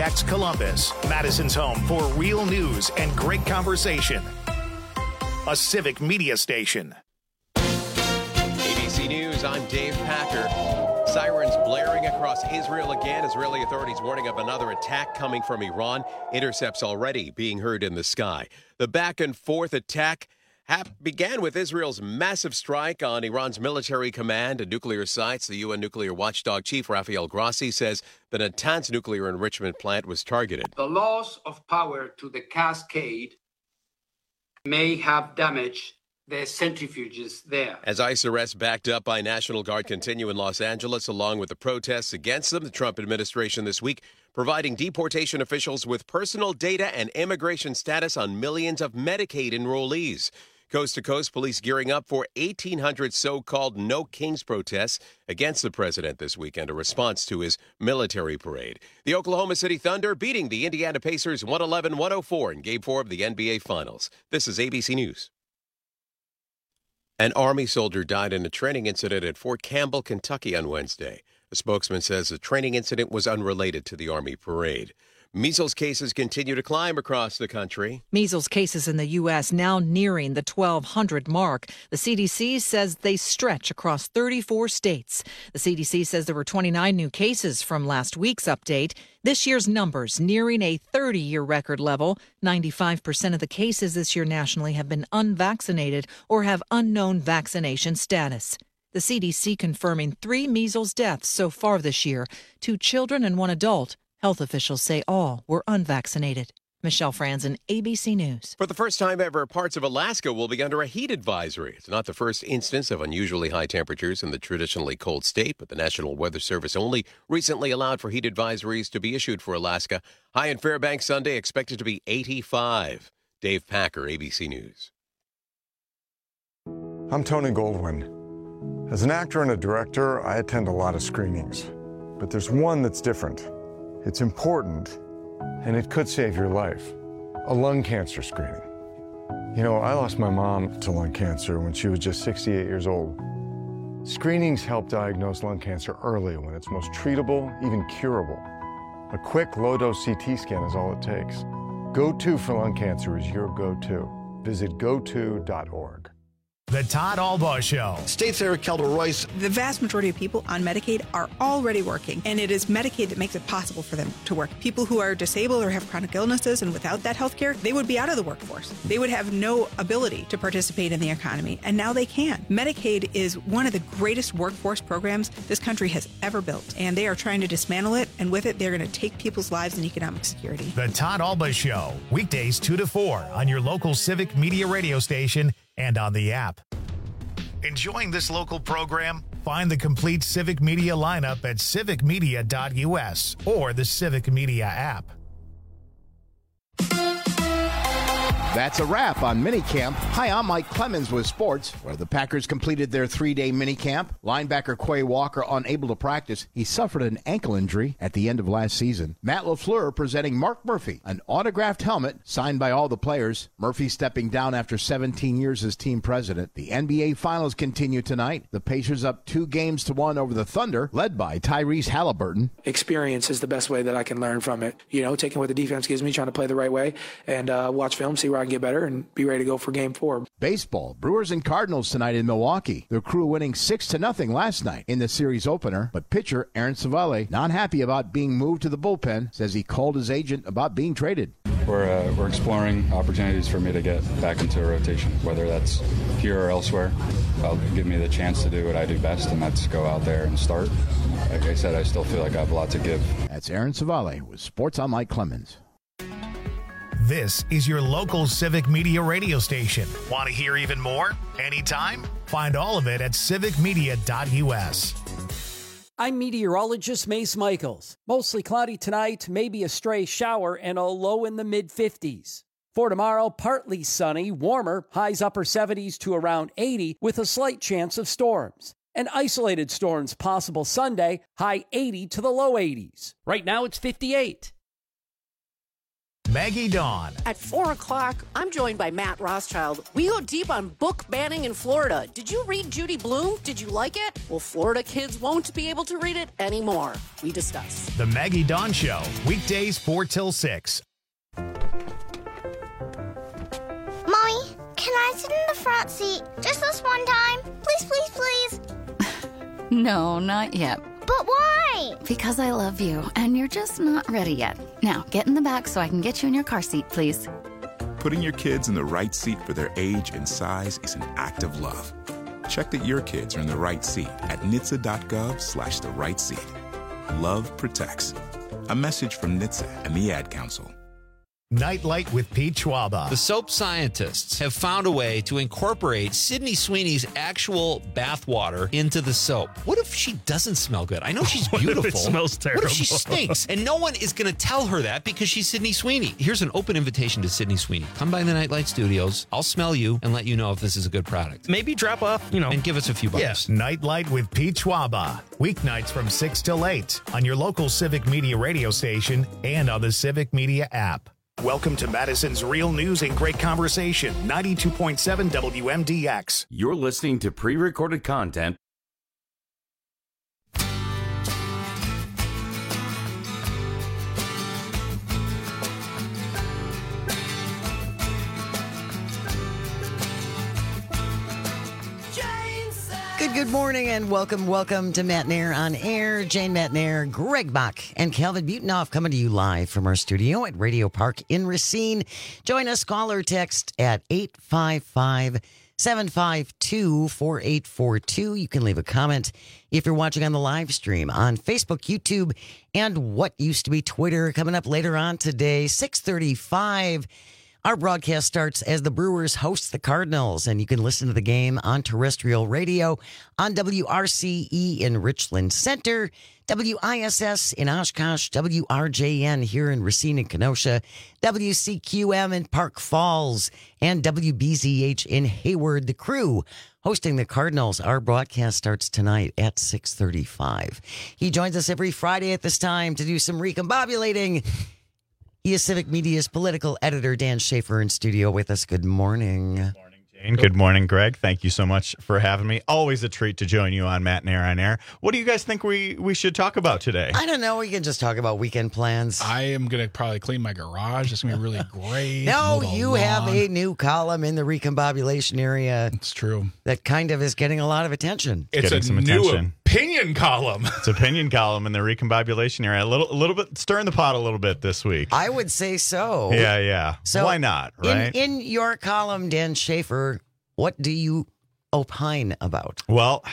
KPTX Columbus, Madison's home for real news and great conversation. A civic media station. ABC News, I'm Dave Packer. Sirens blaring across Israel again. Israeli authorities warning of another attack coming from Iran. Intercepts already being heard in the sky. The back and forth attack began with Israel's massive strike on Iran's military command and nuclear sites. The UN nuclear watchdog chief Rafael Grossi says the Natanz nuclear enrichment plant was targeted. The loss of power to the cascade may have damaged the centrifuges there. As ICE arrests backed up by National Guard continue in Los Angeles, along with the protests against them, the Trump administration this week providing deportation officials with personal data and immigration status on millions of Medicaid enrollees. Coast to coast, police gearing up for 1,800 so-called No Kings protests against the president this weekend, a response to his military parade. The Oklahoma City Thunder beating the Indiana Pacers 111-104 in Game 4 of the NBA Finals. This is ABC News. An Army soldier died in a training incident at Fort Campbell, Kentucky on Wednesday. A spokesman says the training incident was unrelated to the Army parade. Measles cases continue to climb across the country. Measles cases in the U.S. now nearing the 1,200 mark. The CDC says they stretch across 34 states. The CDC says there were 29 new cases from last week's update. This year's numbers nearing a 30-year record level. 95% of the cases this year nationally have been unvaccinated or have unknown vaccination status. The CDC confirming 3 measles deaths so far this year, 2 children and 1 adult. Health officials say all were unvaccinated. Michelle Franzen, ABC News. For the first time ever, parts of Alaska will be under a heat advisory. It's not the first instance of unusually high temperatures in the traditionally cold state, but the National Weather Service only recently allowed for heat advisories to be issued for Alaska. High in Fairbanks Sunday expected to be 85. Dave Packer, ABC News. I'm Tony Goldwyn. As an actor and a director, I attend a lot of screenings. But there's one that's different. It's important, and it could save your life. A lung cancer screening. You know, I lost my mom to lung cancer when she was just 68 years old. Screenings help diagnose lung cancer early when it's most treatable, even curable. A quick, low-dose CT scan is all it takes. Go-To for lung cancer is your go-to. Visit goto.org. The Todd Albaugh Show. State Senator Kelda Royce. The vast majority of people on Medicaid are already working, and it is Medicaid that makes it possible for them to work. People who are disabled or have chronic illnesses and without that health care, they would be out of the workforce. They would have no ability to participate in the economy, and now they can. Medicaid is one of the greatest workforce programs this country has ever built, and they are trying to dismantle it, and with it, they're going to take people's lives and economic security. The Todd Albaugh Show, weekdays 2 to 4 on your local civic media radio station and on the app. Enjoying this local program? Find the complete Civic Media lineup at civicmedia.us or the Civic Media app. That's a wrap on minicamp. Hi, I'm Mike Clemens with sports, where the Packers completed their 3-day minicamp. Linebacker Quay Walker unable to practice. He suffered an ankle injury at the end of last season. Matt LaFleur presenting Mark Murphy, an autographed helmet signed by all the players. Murphy stepping down after 17 years as team president. The NBA Finals continue tonight. The Pacers up 2-1 over the Thunder, led by Tyrese Halliburton. Experience is the best way that I can learn from it. You know, taking what the defense gives me, trying to play the right way, and watch film, see where I can get better, and be ready to go for Game 4. Baseball, Brewers and Cardinals tonight in Milwaukee. The Crew winning 6-0 last night in the series opener, but pitcher Aaron Savale not happy about being moved to the bullpen, says he called his agent about being traded. We're exploring opportunities for me to get back into a rotation, whether that's here or elsewhere. That'll give me the chance to do what I do best, and that's go out there and start. Like I said, I still feel like I have a lot to give. That's Aaron Savale with Sports on Mike Clemens. This is your local civic media radio station. Want to hear even more? Anytime? Find all of it at civicmedia.us. I'm meteorologist Mace Michaels. Mostly cloudy tonight, maybe a stray shower, and a low in the mid-50s. For tomorrow, partly sunny, warmer, highs upper 70s to around 80 with a slight chance of storms. And isolated storms possible Sunday, high 80 to the low 80s. Right now it's 58. Maggie Dawn. At 4 o'clock, I'm joined by Matt Rothschild. We go deep on book banning in Florida. Did you read Judy Blume? Did you like it? Well, Florida kids won't be able to read it anymore. We discuss. The Maggie Dawn Show, weekdays 4 till 6. Mommy, can I sit in the front seat just this one time? Please, please, please. No, not yet. But why? Because I love you, and you're just not ready yet. Now, get in the back so I can get you in your car seat, please. Putting your kids in the right seat for their age and size is an act of love. Check that your kids are in the right seat at NHTSA.gov/the right seat. Love protects. A message from NHTSA and the Ad Council. Nightlight with Pete Schwaba. The soap scientists have found a way to incorporate Sydney Sweeney's actual bathwater into the soap. What if she doesn't smell good? I know she's beautiful. What if it smells terrible? What if she stinks? And no one is going to tell her that because she's Sydney Sweeney. Here's an open invitation to Sydney Sweeney. Come by the Nightlight Studios. I'll smell you and let you know if this is a good product. Maybe drop off, and give us a few bucks. Yes. Nightlight with Pete Schwaba. Weeknights from 6 till 8 on your local Civic Media radio station and on the Civic Media app. Welcome to Madison's Real News and Great Conversation, 92.7 WMDX. You're listening to pre-recorded content. Good morning and welcome to Matt Nair on Air. Jane Matt Nair, Greg Bach, and Calvin Butonoff coming to you live from our studio at Radio Park in Racine. Join us, call or text at 855-752-4842. You can leave a comment if you're watching on the live stream on Facebook, YouTube, and what used to be Twitter. Coming up later on today, 6:35. Our broadcast starts as the Brewers host the Cardinals, and you can listen to the game on terrestrial radio on WRCE in Richland Center, WISS in Oshkosh, WRJN here in Racine and Kenosha, WCQM in Park Falls, and WBZH in Hayward. The Crew hosting the Cardinals. Our broadcast starts tonight at 6:35. He joins us every Friday at this time to do some recombobulating. He is Civic Media's political editor, Dan Schaefer, in studio with us. Good morning. Good morning, Jane. Good morning, Greg. Thank you so much for having me. Always a treat to join you on Matt Nair on Air. What do you guys think we should talk about today? I don't know. We can just talk about weekend plans. I am going to probably clean my garage. It's going to be really great. No, you have a new column in the recombobulation area. It's true. That kind of is getting a lot of attention. It's getting some new attention. Opinion column. It's opinion column in the recombobulation area. A little bit stirring the pot a little bit this week. I would say so. Yeah. So why not, right? In your column, Dan Schaefer, what do you opine about? Well,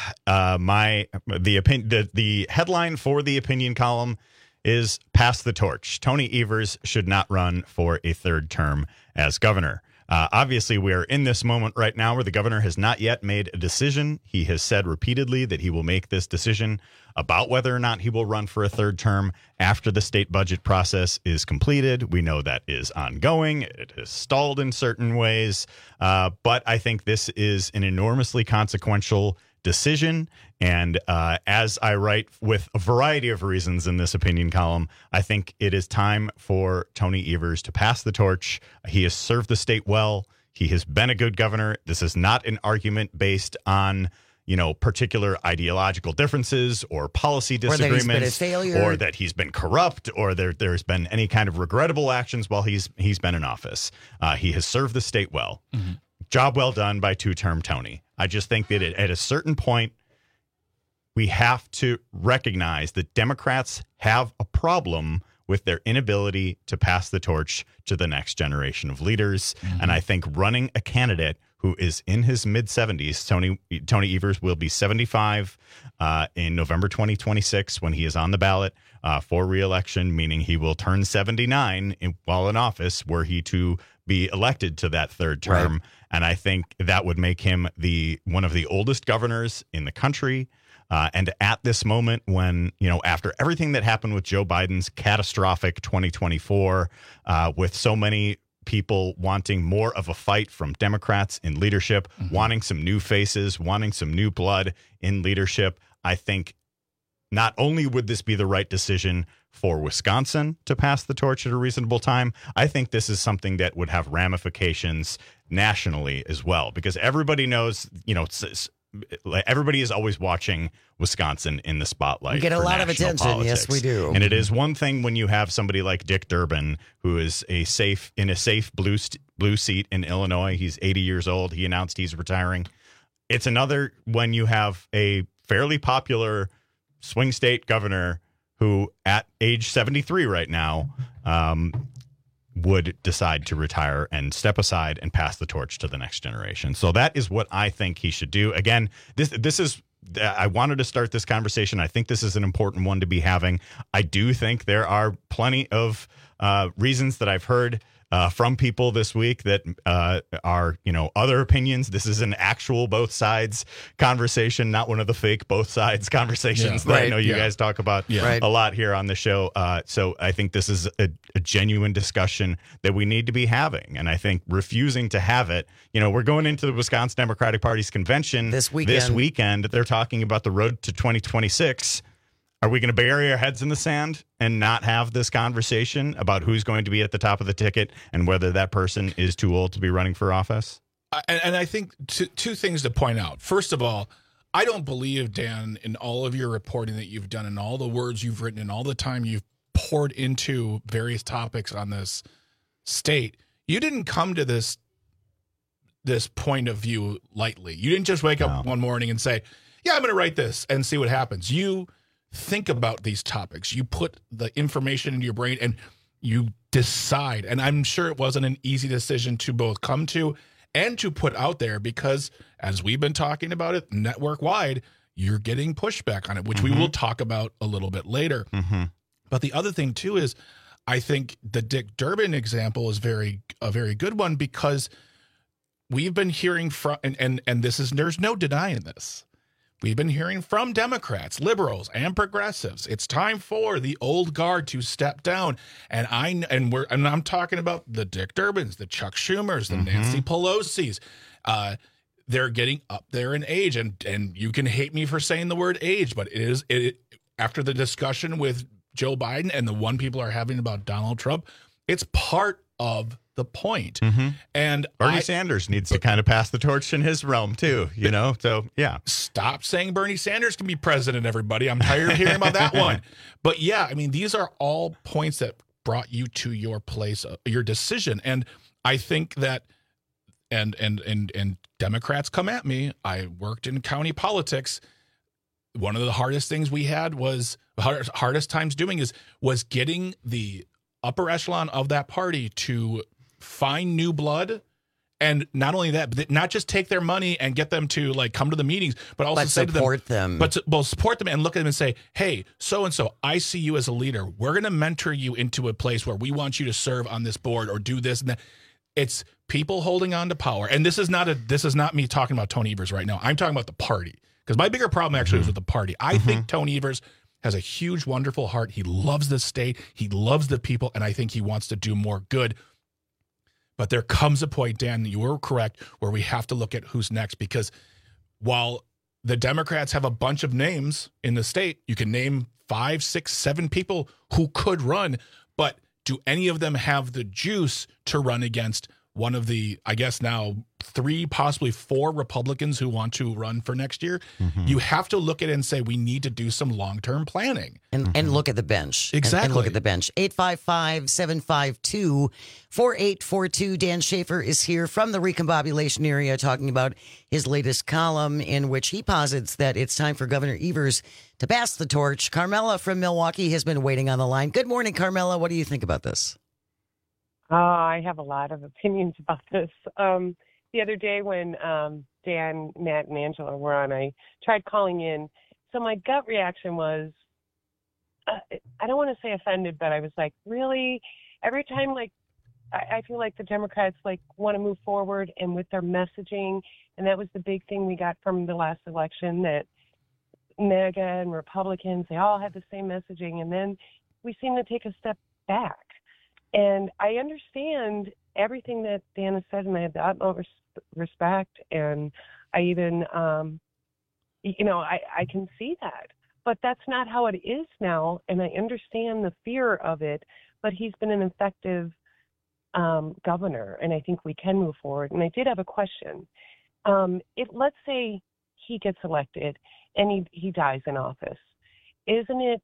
the headline for the opinion column is "Pass the Torch." Tony Evers should not run for a third term as governor. Obviously, we are in this moment right now where the governor has not yet made a decision. He has said repeatedly that he will make this decision about whether or not he will run for a third term after the state budget process is completed. We know that is ongoing. It has stalled in certain ways. But I think this is an enormously consequential decision. And as I write with a variety of reasons in this opinion column, I think it is time for Tony Evers to pass the torch. He has served the state well. He has been a good governor. This is not an argument based on, particular ideological differences or policy disagreements, or that he's been a failure, or that he's been corrupt, or there's been any kind of regrettable actions while he's been in office. He has served the state well. Mm-hmm. Job well done by two-term Tony. I just think that at a certain point, we have to recognize that Democrats have a problem with their inability to pass the torch to the next generation of leaders. Mm-hmm. And I think running a candidate who is in his mid-70s, Tony Evers will be 75 in November 2026 when he is on the ballot for re-election, meaning he will turn 79 while in office were he to be elected to that third term. Right. And I think that would make him one of the oldest governors in the country. And at this moment when, after everything that happened with Joe Biden's catastrophic 2024, with so many people wanting more of a fight from Democrats in leadership, mm-hmm. wanting some new faces, wanting some new blood in leadership, I think not only would this be the right decision for Wisconsin to pass the torch at a reasonable time. I think this is something that would have ramifications nationally as well, because everybody knows, everybody is always watching Wisconsin in the spotlight. We get a lot of attention. Politics. Yes, we do. And it is one thing when you have somebody like Dick Durbin, who is in a safe blue seat in Illinois. He's 80 years old. He announced he's retiring. It's another when you have a fairly popular swing state governor who, at age 73 right now, would decide to retire and step aside and pass the torch to the next generation. So that is what I think he should do. Again, this is, I wanted to start this conversation. I think this is an important one to be having. I do think there are plenty of reasons that I've heard from people this week that are, other opinions. This is an actual both sides conversation, not one of the fake both sides conversations that I know you guys talk about a lot here on the show. So I think this is a genuine discussion that we need to be having. And I think refusing to have it, we're going into the Wisconsin Democratic Party's convention this weekend. They're talking about the road to 2026. Are we going to bury our heads in the sand and not have this conversation about who's going to be at the top of the ticket and whether that person is too old to be running for office? And I think two things to point out. First of all, I don't believe, Dan, in all of your reporting that you've done and all the words you've written and all the time you've poured into various topics on this state, you didn't come to this point of view lightly. You didn't just wake up one morning and say, yeah, I'm going to write this and see what happens. You think about these topics. You put the information into your brain and you decide. And I'm sure it wasn't an easy decision to both come to and to put out there because, as we've been talking about it network-wide, you're getting pushback on it, which we will talk about a little bit later. But the other thing, too, is I think the Dick Durbin example is a very good one because we've been hearing from, and there's no denying this. We've been hearing from Democrats, liberals, and progressives. It's time for the old guard to step down. And I'm talking about the Dick Durbins, the Chuck Schumers, the Nancy Pelosi's. They're getting up there in age, and you can hate me for saying the word age, but it after the discussion with Joe Biden and the one people are having about Donald Trump, it's part of the point. And Bernie Sanders needs to kind of pass the torch in his realm too, so yeah. Stop saying Bernie Sanders can be president, everybody. I'm tired of hearing about that one. But yeah, I mean, these are all points that brought you to your place, your decision. And I think that, and Democrats come at me. I worked in county politics. One of the hardest things we had hardest times doing was getting the upper echelon of that party to find new blood, and not only that, but not just take their money and get them to come to the meetings, but also say to them, support them and look at them and say, hey, so-and-so, I see you as a leader. We're going to mentor you into a place where we want you to serve on this board or do this and that. It's people holding on to power. And this is not me talking about Tony Evers right now. I'm talking about the party, because my bigger problem actually is with the party. I think Tony Evers has a huge, wonderful heart. He loves the state. He loves the people. And I think he wants to do more good. But there comes a point, Dan, you were correct, where we have to look at who's next. Because while the Democrats have a bunch of names in the state, you can name 5, 6, 7 people who could run. But do any of them have the juice to run against one of the, I guess now, 3, possibly 4 Republicans who want to run for next year? You have to look at it and say, we need to do some long-term planning. And look at the bench. Exactly. And look at the bench. 855-752-4842. Dan Schaefer is here from the recombobulation area talking about his latest column in which he posits that it's time for Governor Evers to pass the torch. Carmela from Milwaukee has been waiting on the line. Good morning, Carmela. What do you think about this? I have a lot of opinions about this. The other day when Dan, Matt, and Angela were on, I tried calling in. So my gut reaction was, I don't want to say offended, but I was like, really? Every time, I feel like the Democrats, want to move forward and with their messaging, and that was the big thing we got from the last election, that MAGA and Republicans, they all had the same messaging, and then we seem to take a step back. And I understand everything that Dan has said, and I have the utmost respect. And I even, I can see that. But that's not how it is now, and I understand the fear of it, but he's been an effective governor, and I think we can move forward. And I did have a question. Let's say he gets elected and he dies in office. Isn't it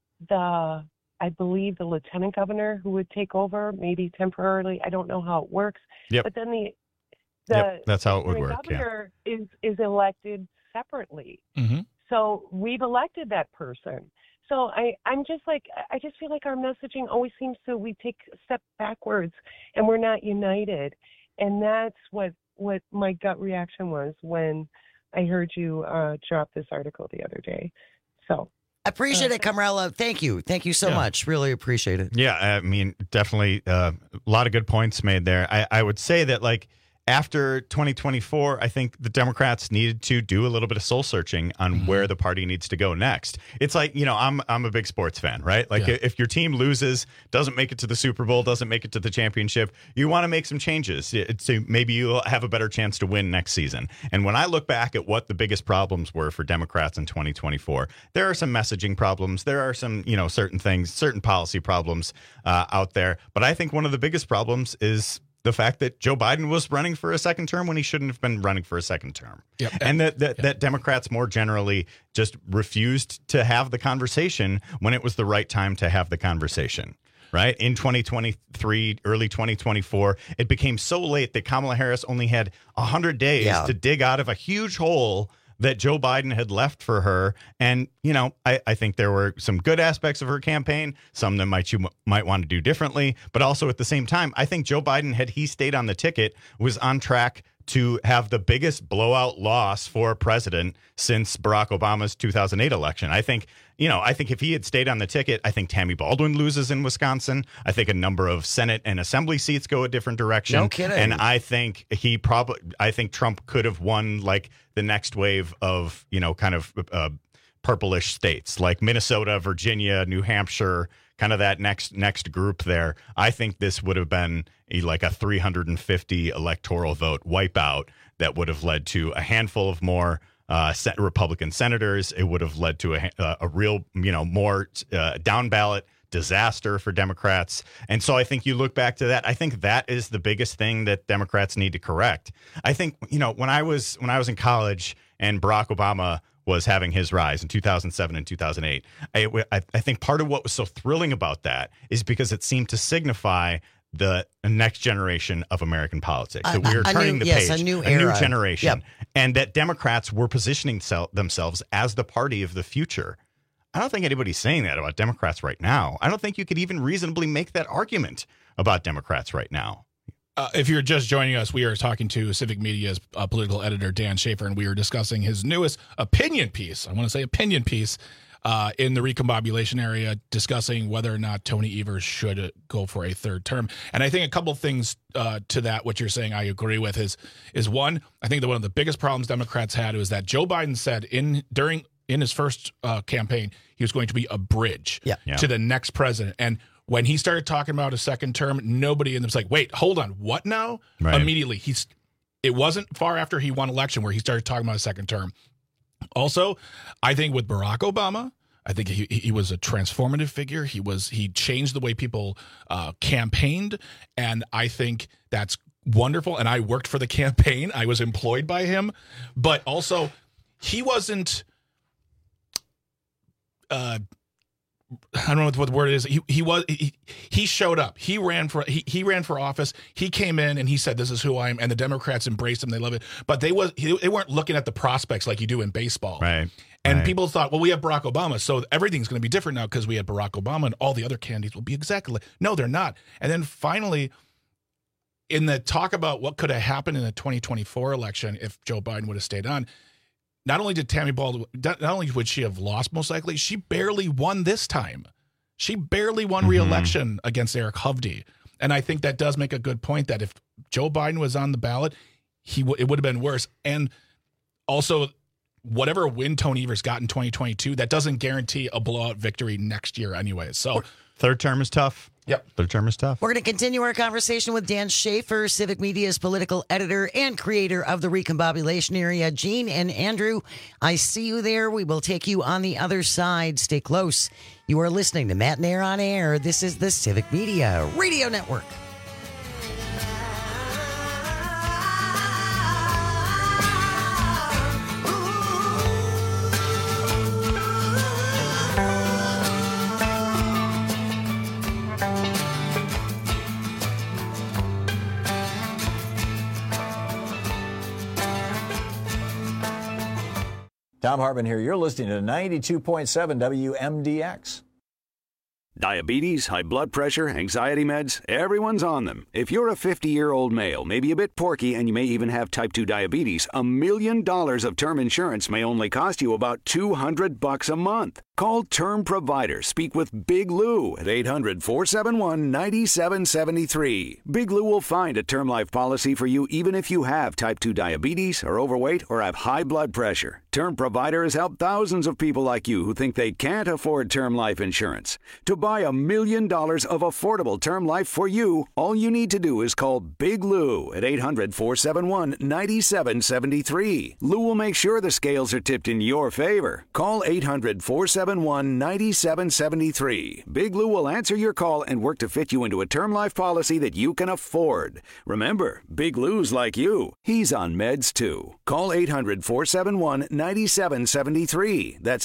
I believe the lieutenant governor who would take over, maybe temporarily? I don't know how it works. Yep. But then that's how it would work. Governor is elected separately. Mm-hmm. So we've elected that person. So I'm just like, I just feel like our messaging always seems to, we take a step backwards and we're not united. And that's what my gut reaction was when I heard you drop this article the other day. So appreciate it, Camarella. Thank you. Thank you so much. Really appreciate it. Yeah, I mean, definitely a lot of good points made there. I would say that, like, after 2024, I think the Democrats needed to do a little bit of soul searching on where the party needs to go next. It's like, I'm a big sports fan, right? Like if your team loses, doesn't make it to the Super Bowl, doesn't make it to the championship, you want to make some changes so maybe you'll have a better chance to win next season. And when I look back at what the biggest problems were for Democrats in 2024, there are some messaging problems. There are some, certain things, certain policy problems out there. But I think one of the biggest problems is the fact that Joe Biden was running for a second term when he shouldn't have been running for a second term. Yep. And that Democrats more generally just refused to have the conversation when it was the right time to have the conversation. Right? In 2023, early 2024, it became so late that Kamala Harris only had 100 days to dig out of a huge hole that Joe Biden had left for her. And, I think there were some good aspects of her campaign, some that you might want to do differently. But also at the same time, I think Joe Biden, had he stayed on the ticket, was on track to have the biggest blowout loss for president since Barack Obama's 2008 election. I think if he had stayed on the ticket, I think Tammy Baldwin loses in Wisconsin. I think a number of Senate and Assembly seats go a different direction. No kidding. And I think Trump could have won like the next wave of, purplish states like Minnesota, Virginia, New Hampshire, kind of that next group there. I think this would have been like a 350 electoral vote wipeout that would have led to a handful of more Republican senators. It would have led to a real, more down ballot disaster for Democrats. And so I think you look back to that. I think that is the biggest thing that Democrats need to correct. I think, when I was in college and Barack Obama was having his rise in 2007 and 2008. I think part of what was so thrilling about that is because it seemed to signify the next generation of American politics. That we were turning the page, a new generation, yep. And that Democrats were positioning themselves as the party of the future. I don't think anybody's saying that about Democrats right now. I don't think you could even reasonably make that argument about Democrats right now. If you're just joining us, we are talking to Civic Media's political editor, Dan Schaefer, and we are discussing his newest opinion piece. I want to say opinion piece in the recombobulation area, discussing whether or not Tony Evers should go for a third term. And I think a couple of things to that, what you're saying, I agree with, is one, I think that one of the biggest problems Democrats had was that Joe Biden said in his first campaign, he was going to be a bridge to the next president. And when he started talking about a second term, nobody in them was like, wait, hold on, what now? Right. Immediately, it wasn't far after he won election where he started talking about a second term. Also, I think with Barack Obama, I think he was a transformative figure. He changed the way people campaigned, and I think that's wonderful. And I worked for the campaign. I was employed by him. But also, he wasn't I don't know what the word is. He showed up. He ran for office. He came in and he said, "This is who I am." And the Democrats embraced him. They love it. But they weren't looking at the prospects like you do in baseball. Right. And people thought, well, we have Barack Obama, so everything's going to be different now because we had Barack Obama, and all the other candidates will be exactly like. No, they're not. And then finally, in the talk about what could have happened in the 2024 election if Joe Biden would have stayed on, not only did Tammy Baldwin, not only would she have lost most likely, she barely won this time. She barely won re-election against Eric Hovde. And I think that does make a good point that if Joe Biden was on the ballot, it would have been worse. And also, whatever win Tony Evers got in 2022, that doesn't guarantee a blowout victory next year anyway. So Third term is tough. Yep. Third term is tough. We're going to continue our conversation with Dan Schaefer, Civic Media's political editor and creator of the Recombobulation Area. Gene and Andrew, I see you there. We will take you on the other side. Stay close. You are listening to Matt Nair on Air. This is the Civic Media Radio Network. Tom Hartman here. You're listening to 92.7 WMDX. Diabetes, high blood pressure, anxiety meds, everyone's on them. If you're a 50-year-old male, maybe a bit porky, and you may even have type 2 diabetes, $1 million of term insurance may only cost you about $200 a month. Call Term Provider. Speak with Big Lou at 800-471-9773. Big Lou will find a term life policy for you even if you have type 2 diabetes, are overweight, or have high blood pressure. Term Provider has helped thousands of people like you who think they can't afford term life insurance. To buy $1 million of affordable term life for you, all you need to do is call Big Lou at 800-471-9773. Lou will make sure the scales are tipped in your favor. Call 800-471-9773. Big Lou will answer your call and work to fit you into a term life policy that you can afford. Remember, Big Lou's like you. He's on meds too. Call 800-471-9773. That's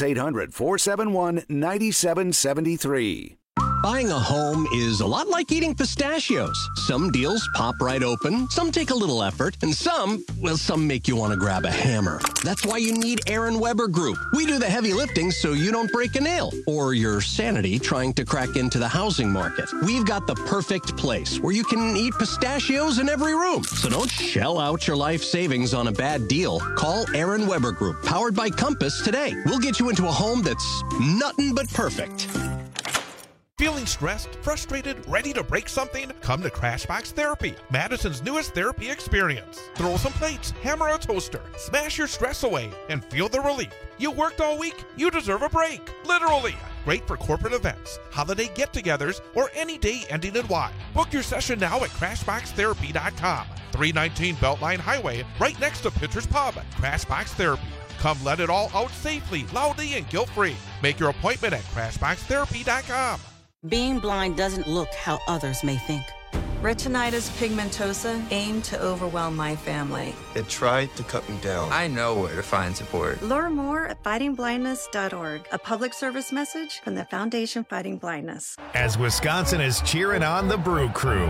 800-471-9773. Buying a home is a lot like eating pistachios. Some deals pop right open, some take a little effort, and some make you want to grab a hammer. That's why you need Aaron Weber Group. We do the heavy lifting so you don't break a nail or your sanity trying to crack into the housing market. We've got the perfect place where you can eat pistachios in every room. So don't shell out your life savings on a bad deal. Call Aaron Weber Group, powered by Compass, today. We'll get you into a home that's nothing but perfect. Feeling stressed, frustrated, ready to break something? Come to Crashbox Therapy, Madison's newest therapy experience. Throw some plates, hammer a toaster, smash your stress away, and feel the relief. You worked all week, you deserve a break. Literally. Great for corporate events, holiday get-togethers, or any day ending in Y. Book your session now at CrashboxTherapy.com. 319 Beltline Highway, right next to Pitcher's Pub. Crashbox Therapy. Come let it all out safely, loudly, and guilt-free. Make your appointment at CrashboxTherapy.com. Being blind doesn't look how others may think. Retinitis pigmentosa aimed to overwhelm my family. It tried to cut me down. I know where to find support. Learn more at fightingblindness.org, a public service message from the Foundation Fighting Blindness. As Wisconsin is cheering on the Brew Crew.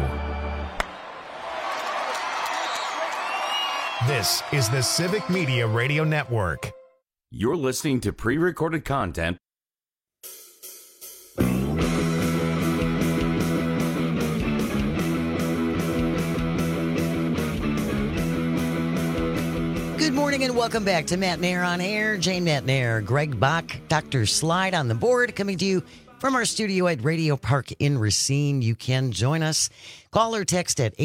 This is the Civic Media Radio Network. You're listening to pre-recorded content. Good morning and welcome back to Matt Nair on Air. Jane Matt Nair, Greg Bach, Dr. Slide on the board, coming to you from our studio at Radio Park in Racine. You can join us. Call or text at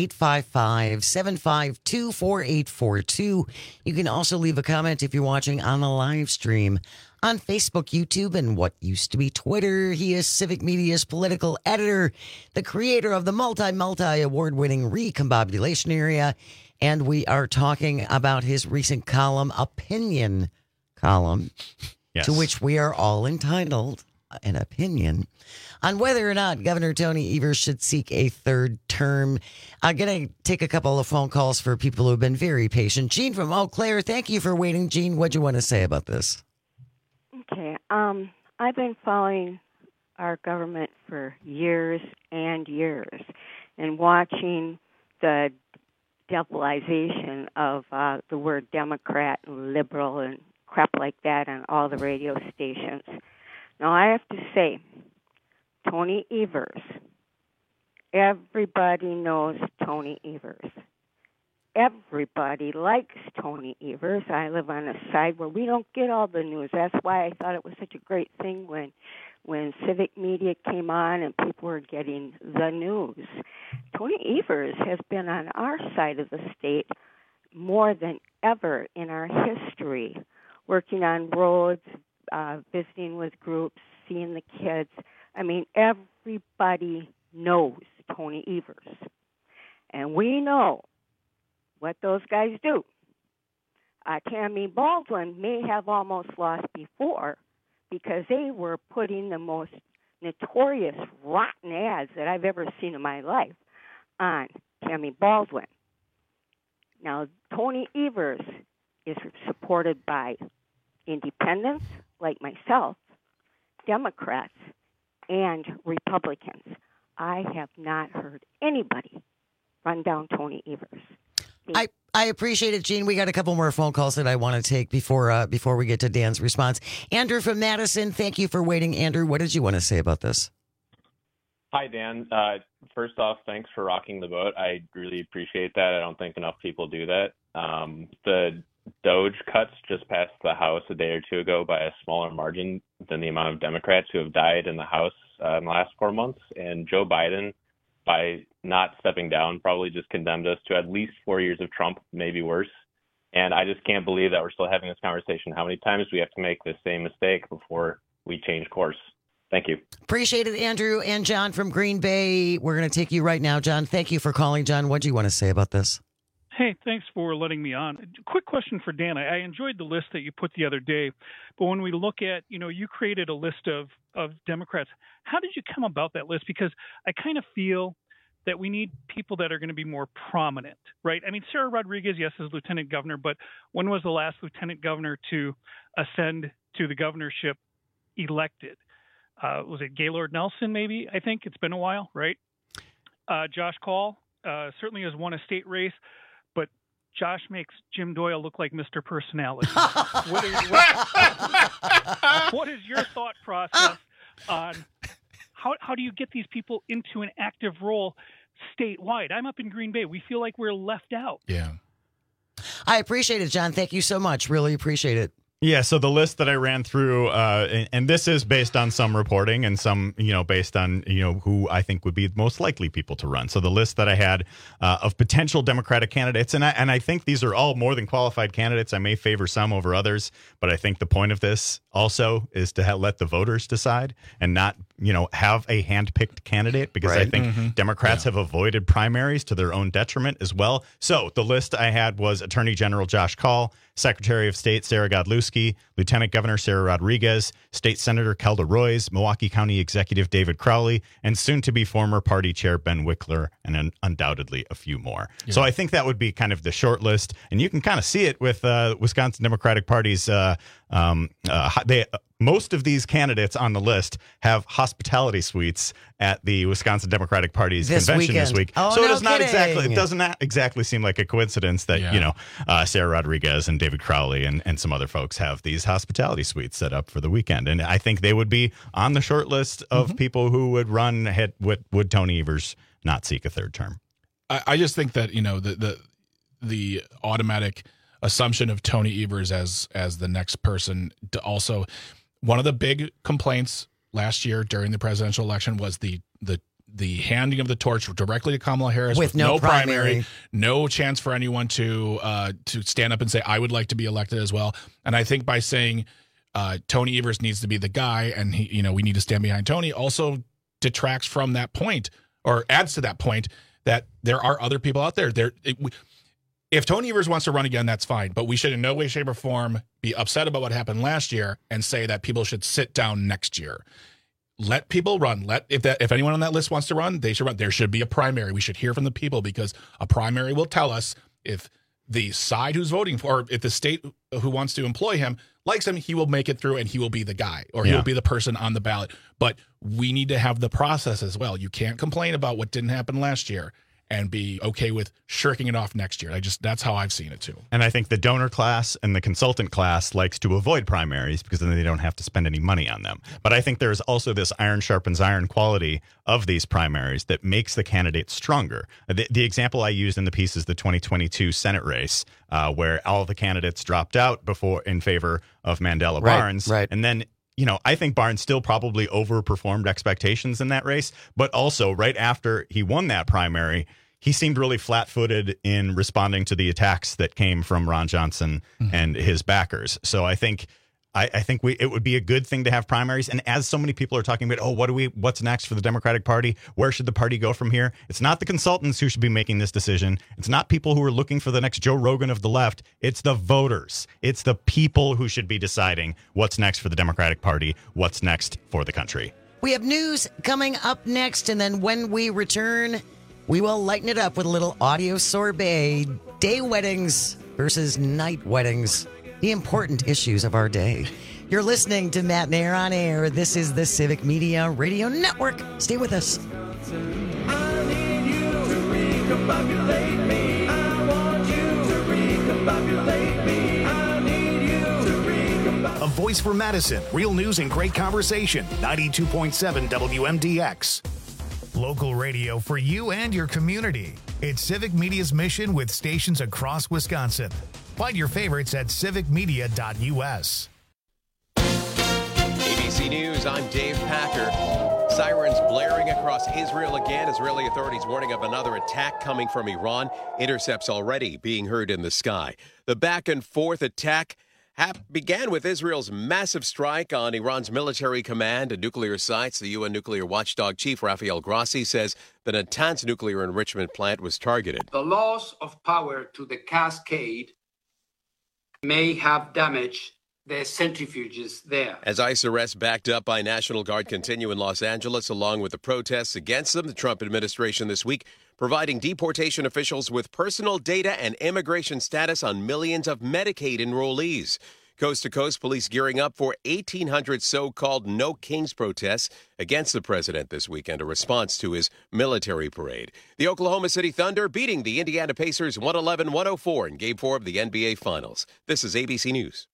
855-752-4842. You can also leave a comment if you're watching on the live stream on Facebook, YouTube, and what used to be Twitter. He is Civic Media's political editor, the creator of the multi-award-winning Recombobulation Area, and we are talking about his recent column, Opinion Column, yes, to which we are all entitled an opinion on whether or not Governor Tony Evers should seek a third term. I'm going to take a couple of phone calls for people who have been very patient. Jean from Eau Claire, thank you for waiting. Jean, what do you want to say about this? Okay. I've been following our government for years and years and watching the devilization of the word Democrat and liberal and crap like that on all the radio stations. Now, I have to say, Tony Evers, everybody knows Tony Evers. Everybody likes Tony Evers. I live on a side where we don't get all the news. That's why I thought it was such a great thing when Civic Media came on and people were getting the news. Tony Evers has been on our side of the state more than ever in our history, working on roads, visiting with groups, seeing the kids. I mean, everybody knows Tony Evers. And we know what those guys do. Tammy Baldwin may have almost lost before because they were putting the most notorious rotten ads that I've ever seen in my life on Tammy Baldwin. Now, Tony Evers is supported by independents like myself, Democrats, and Republicans. I have not heard anybody run down Tony Evers. I appreciate it, Gene. We got a couple more phone calls that I want to take before we get to Dan's response. Andrew from Madison, thank you for waiting. Andrew, what did you want to say about this? Hi, Dan. First off, thanks for rocking the boat. I really appreciate that. I don't think enough people do that. The Doge cuts just passed the House a day or two ago by a smaller margin than the amount of Democrats who have died in the House in the last 4 months. And Joe Biden, by not stepping down, probably just condemned us to at least 4 years of Trump, maybe worse. And I just can't believe that we're still having this conversation. How many times do we have to make the same mistake before we change course? Thank you. Appreciate it, Andrew. And John from Green Bay, we're going to take you right now. John, thank you for calling. John, what do you want to say about this? Hey, thanks for letting me on. Quick question for Dan. I enjoyed the list that you put the other day, but when we look at, you created a list of Democrats. How did you come about that list? Because I kind of feel that we need people that are going to be more prominent, right? I mean, Sarah Rodriguez, yes, is lieutenant governor, but when was the last lieutenant governor to ascend to the governorship elected? Was it Gaylord Nelson, maybe? I think it's been a while, right? Josh Call certainly has won a state race, but Josh makes Jim Doyle look like Mr. Personality. What is your thought process on how do you get these people into an active role statewide? I'm up in Green Bay. We feel like we're left out. Yeah. I appreciate it, John. Thank you so much. Really appreciate it. Yeah, so the list that I ran through, and this is based on some reporting and some, based on, who I think would be most likely people to run. So the list that I had of potential Democratic candidates, and I think these are all more than qualified candidates. I may favor some over others, but I think the point of this also is to let the voters decide and not, have a hand-picked candidate, because I think Democrats have avoided primaries to their own detriment as well. So the list I had was Attorney General Josh Call, Secretary of State Sarah Godlewski, Lieutenant Governor Sarah Rodriguez, State Senator Kelda Roys, Milwaukee County Executive David Crowley, and soon-to-be former party chair Ben Wickler, and undoubtedly a few more. Yeah. So I think that would be kind of the short list, and you can kind of see it with Wisconsin Democratic Party's most of these candidates on the list have hospitality suites at the Wisconsin Democratic Party's convention this week. Oh, so no it is not kidding. it does not exactly seem like a coincidence that, Sarah Rodriguez and David Crowley and some other folks have these hospitality suites set up for the weekend. And I think they would be on the short list of people who would run ahead. Would Tony Evers not seek a third term? I just think that, the automatic assumption of Tony Evers as the next person to also, one of the big complaints last year during the presidential election was the handing of the torch directly to Kamala Harris with no primary, no chance for anyone to stand up and say, I would like to be elected as well. And I think by saying Tony Evers needs to be the guy and we need to stand behind Tony also detracts from that point, or adds to that point, that there are other people out there. If Tony Evers wants to run again, that's fine. But we should in no way, shape, or form be upset about what happened last year and say that people should sit down next year. Let people run. If anyone on that list wants to run, they should run. There should be a primary. We should hear from the people, because a primary will tell us if the side who's voting for, or if the state who wants to employ him likes him, he will make it through and he will be the guy, or he will be the person on the ballot. But we need to have the process as well. You can't complain about what didn't happen last year and be okay with shirking it off next year. That's how I've seen it too. And I think the donor class and the consultant class likes to avoid primaries because then they don't have to spend any money on them. But I think there's also this iron sharpens iron quality of these primaries that makes the candidate stronger. The example I used in the piece is the 2022 Senate race, where all the candidates dropped out in favor of Mandela Barnes. Right. And then, I think Barnes still probably overperformed expectations in that race, but also right after he won that primary, he seemed really flat-footed in responding to the attacks that came from Ron Johnson and his backers. So I think I think it would be a good thing to have primaries. And as so many people are talking about, what's next for the Democratic Party? Where should the party go from here? It's not the consultants who should be making this decision. It's not people who are looking for the next Joe Rogan of the left. It's the voters. It's the people who should be deciding what's next for the Democratic Party, what's next for the country. We have news coming up next, and then when we return, we will lighten it up with a little audio sorbet. Day weddings versus night weddings. The important issues of our day. You're listening to Matt and Air on Air. This is the Civic Media Radio Network. Stay with us. I need you to recombobulate me. I want you to recombobulate me. I need you to recombobulate. A voice for Madison. Real news and great conversation. 92.7 WMDX. Local radio for you and your community. It's Civic Media's mission with stations across Wisconsin. Find your favorites at civicmedia.us. ABC News, I'm Dave Packer. Sirens blaring across Israel again. Israeli authorities warning of another attack coming from Iran. Intercepts already being heard in the sky. The back and forth attack began with Israel's massive strike on Iran's military command and nuclear sites. The UN nuclear watchdog chief Rafael Grossi says the Natanz nuclear enrichment plant was targeted. The loss of power to the cascade may have damaged the centrifuges there. As ICE arrests backed up by National Guard continue in Los Angeles, along with the protests against them, the Trump administration this week providing deportation officials with personal data and immigration status on millions of Medicaid enrollees. Coast to coast, police gearing up for 1,800 so-called No Kings protests against the president this weekend, a response to his military parade. The Oklahoma City Thunder beating the Indiana Pacers 111-104 in Game 4 of the NBA Finals. This is ABC News.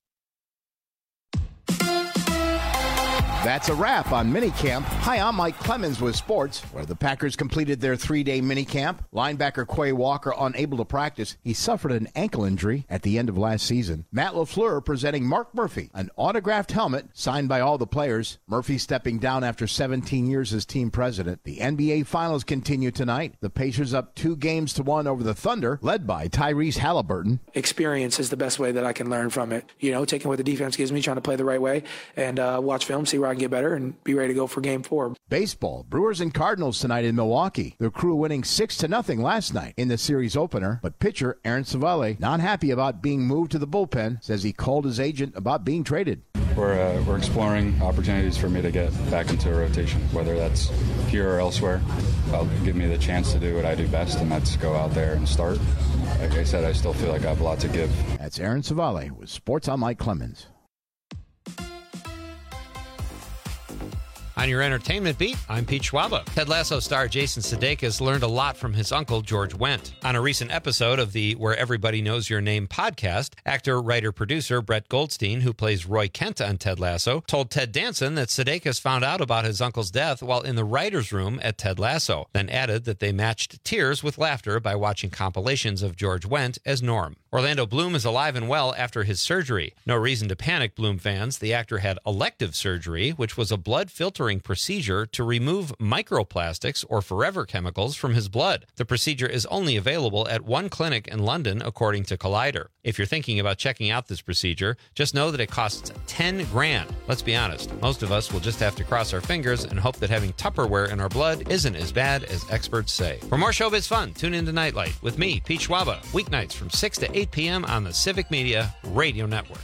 That's a wrap on minicamp. Hi, I'm Mike Clemens with sports, where the Packers completed their 3-day minicamp. Linebacker Quay Walker unable to practice. He suffered an ankle injury at the end of last season. Matt LaFleur presenting Mark Murphy, an autographed helmet signed by all the players. Murphy stepping down after 17 years as team president. The NBA Finals continue tonight. The Pacers up 2-1 over the Thunder, led by Tyrese Halliburton. Experience is the best way that I can learn from it. You know, taking what the defense gives me, trying to play the right way, and watch film, see where I can get better, and be ready to go for Game 4. Baseball, Brewers and Cardinals tonight in Milwaukee. The Crew winning 6-0 last night in the series opener, but pitcher Aaron Savale not happy about being moved to the bullpen, says he called his agent about being traded. We're exploring opportunities for me to get back into a rotation, whether that's here or elsewhere. That'll give me the chance to do what I do best, and that's go out there and start. Like I said, I still feel like I have a lot to give. That's Aaron Savale with Sports on Mike Clemens. On your entertainment beat, I'm Pete Schwaba. Ted Lasso star Jason Sudeikis learned a lot from his uncle, George Wendt. On a recent episode of the Where Everybody Knows Your Name podcast, actor, writer, producer Brett Goldstein, who plays Roy Kent on Ted Lasso, told Ted Danson that Sudeikis found out about his uncle's death while in the writer's room at Ted Lasso, then added that they matched tears with laughter by watching compilations of George Wendt as Norm. Orlando Bloom is alive and well after his surgery. No reason to panic, Bloom fans. The actor had elective surgery, which was a blood filtering procedure to remove microplastics or forever chemicals from his blood. The procedure is only available at one clinic in London, according to Collider. If you're thinking about checking out this procedure, just know that it costs $10,000. Let's be honest, most of us will just have to cross our fingers and hope that having Tupperware in our blood isn't as bad as experts say. For more showbiz fun, tune into Nightlight with me, Pete Schwaba, weeknights from 6 to 8 p.m. on the Civic Media Radio Network.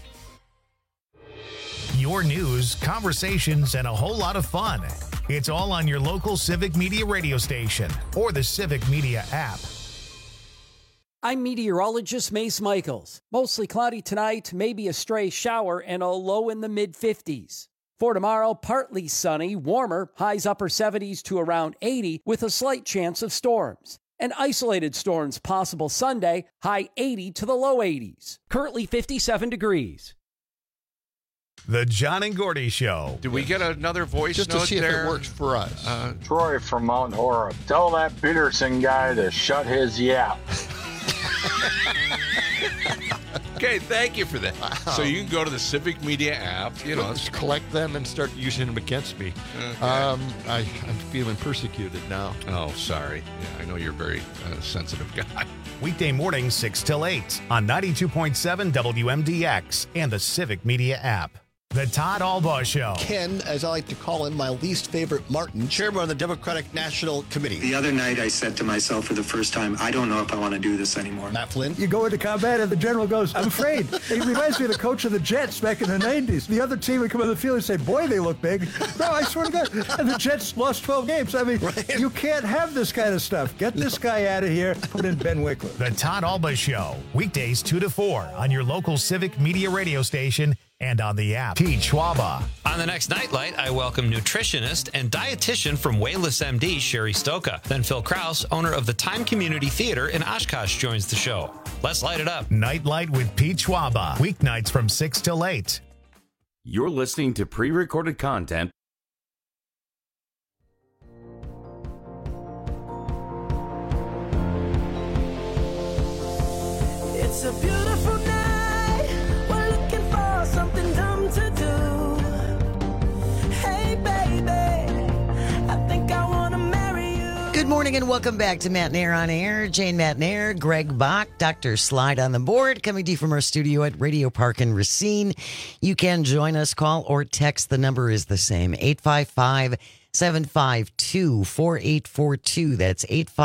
Your news, conversations, and a whole lot of fun. It's all on your local Civic Media radio station or the Civic Media app. I'm meteorologist Mace Michaels. Mostly cloudy tonight, maybe a stray shower, and a low in the mid-50s. For tomorrow, partly sunny, warmer, highs upper 70s to around 80 with a slight chance of storms. And isolated storms possible Sunday, high 80 to the low 80s. Currently 57 degrees. The John and Gordy Show. Did we get another voice just note to see there? If it works for us? Troy from Mount Horeb. Tell that Peterson guy to shut his yap. Okay, thank you for that. Wow. So you can go to the Civic Media app. You know, just collect them and start using them against me. Okay. I'm feeling persecuted now. Oh, sorry. Yeah, I know you're a very sensitive guy. Weekday mornings 6 till 8 on 92.7 WMDX and the Civic Media app. The Todd Albaugh Show. Ken, as I like to call him, my least favorite Martin, chairman of the Democratic National Committee. The other night I said to myself for the first time, I don't know if I want to do this anymore. Matt Flynn. You go into combat and the general goes, I'm afraid. He reminds me of the coach of the Jets back in the 90s. The other team would come on the field and say, boy, they look big. No, I swear to God. And the Jets lost 12 games. I mean, You can't have this kind of stuff. Get this guy out of here. Put in Ben Wickler. The Todd Albaugh Show. Weekdays 2 to 4 on your local Civic Media radio station and on the app. Pete Schwaba. On the next Nightlight, I welcome nutritionist and dietitian from Wayless MD, Sherry Stoka. Then Phil Kraus, owner of the Time Community Theater in Oshkosh, joins the show. Let's light it up. Nightlight with Pete Schwaba. Weeknights from 6 till 8. You're listening to pre-recorded content. It's a beautiful night. We're looking for something dumb to do. Hey, baby, I think I want to marry you. Good morning and welcome back to Matt Nair on Air. Jane Matt Nair, Greg Bach, Dr. Slide on the board, coming to you from our studio at Radio Park in Racine. You can join us, call or text. The number is the same, 855-752-4842. That's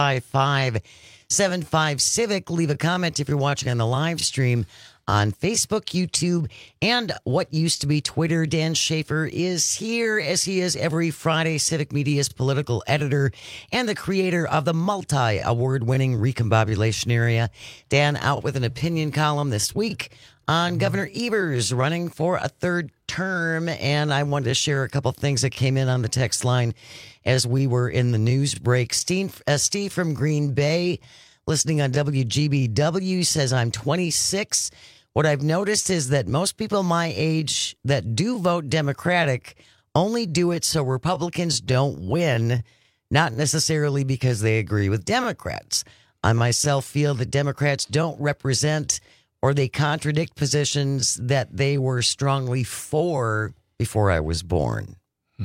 855-75-CIVIC. Leave a comment if you're watching on the live stream on Facebook, YouTube, and what used to be Twitter. Dan Schaefer is here, as he is every Friday, Civic Media's political editor and the creator of the multi-award-winning Recombobulation Area. Dan out with an opinion column this week on Governor Evers running for a third term, and I wanted to share a couple things that came in on the text line as we were in the news break. Steve from Green Bay, listening on WGBW, says, I'm 26. What I've noticed is that most people my age that do vote Democratic only do it so Republicans don't win, not necessarily because they agree with Democrats. I myself feel that Democrats don't represent or they contradict positions that they were strongly for before I was born.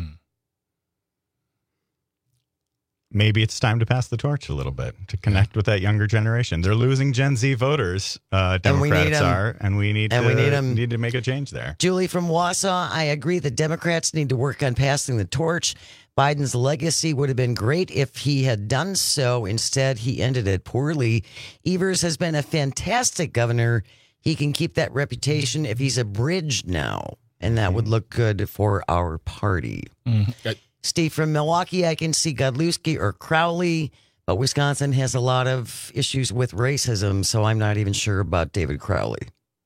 Maybe it's time to pass the torch a little bit to connect with that younger generation. They're losing Gen Z voters. Democrats are, and we need to make a change there. Julie from Wausau, I agree that Democrats need to work on passing the torch. Biden's legacy would have been great if he had done so. Instead, he ended it poorly. Evers has been a fantastic governor. He can keep that reputation if he's abridged now, and that would look good for our party. Steve from Milwaukee, I can see Godlewski or Crowley, but Wisconsin has a lot of issues with racism, so I'm not even sure about David Crowley.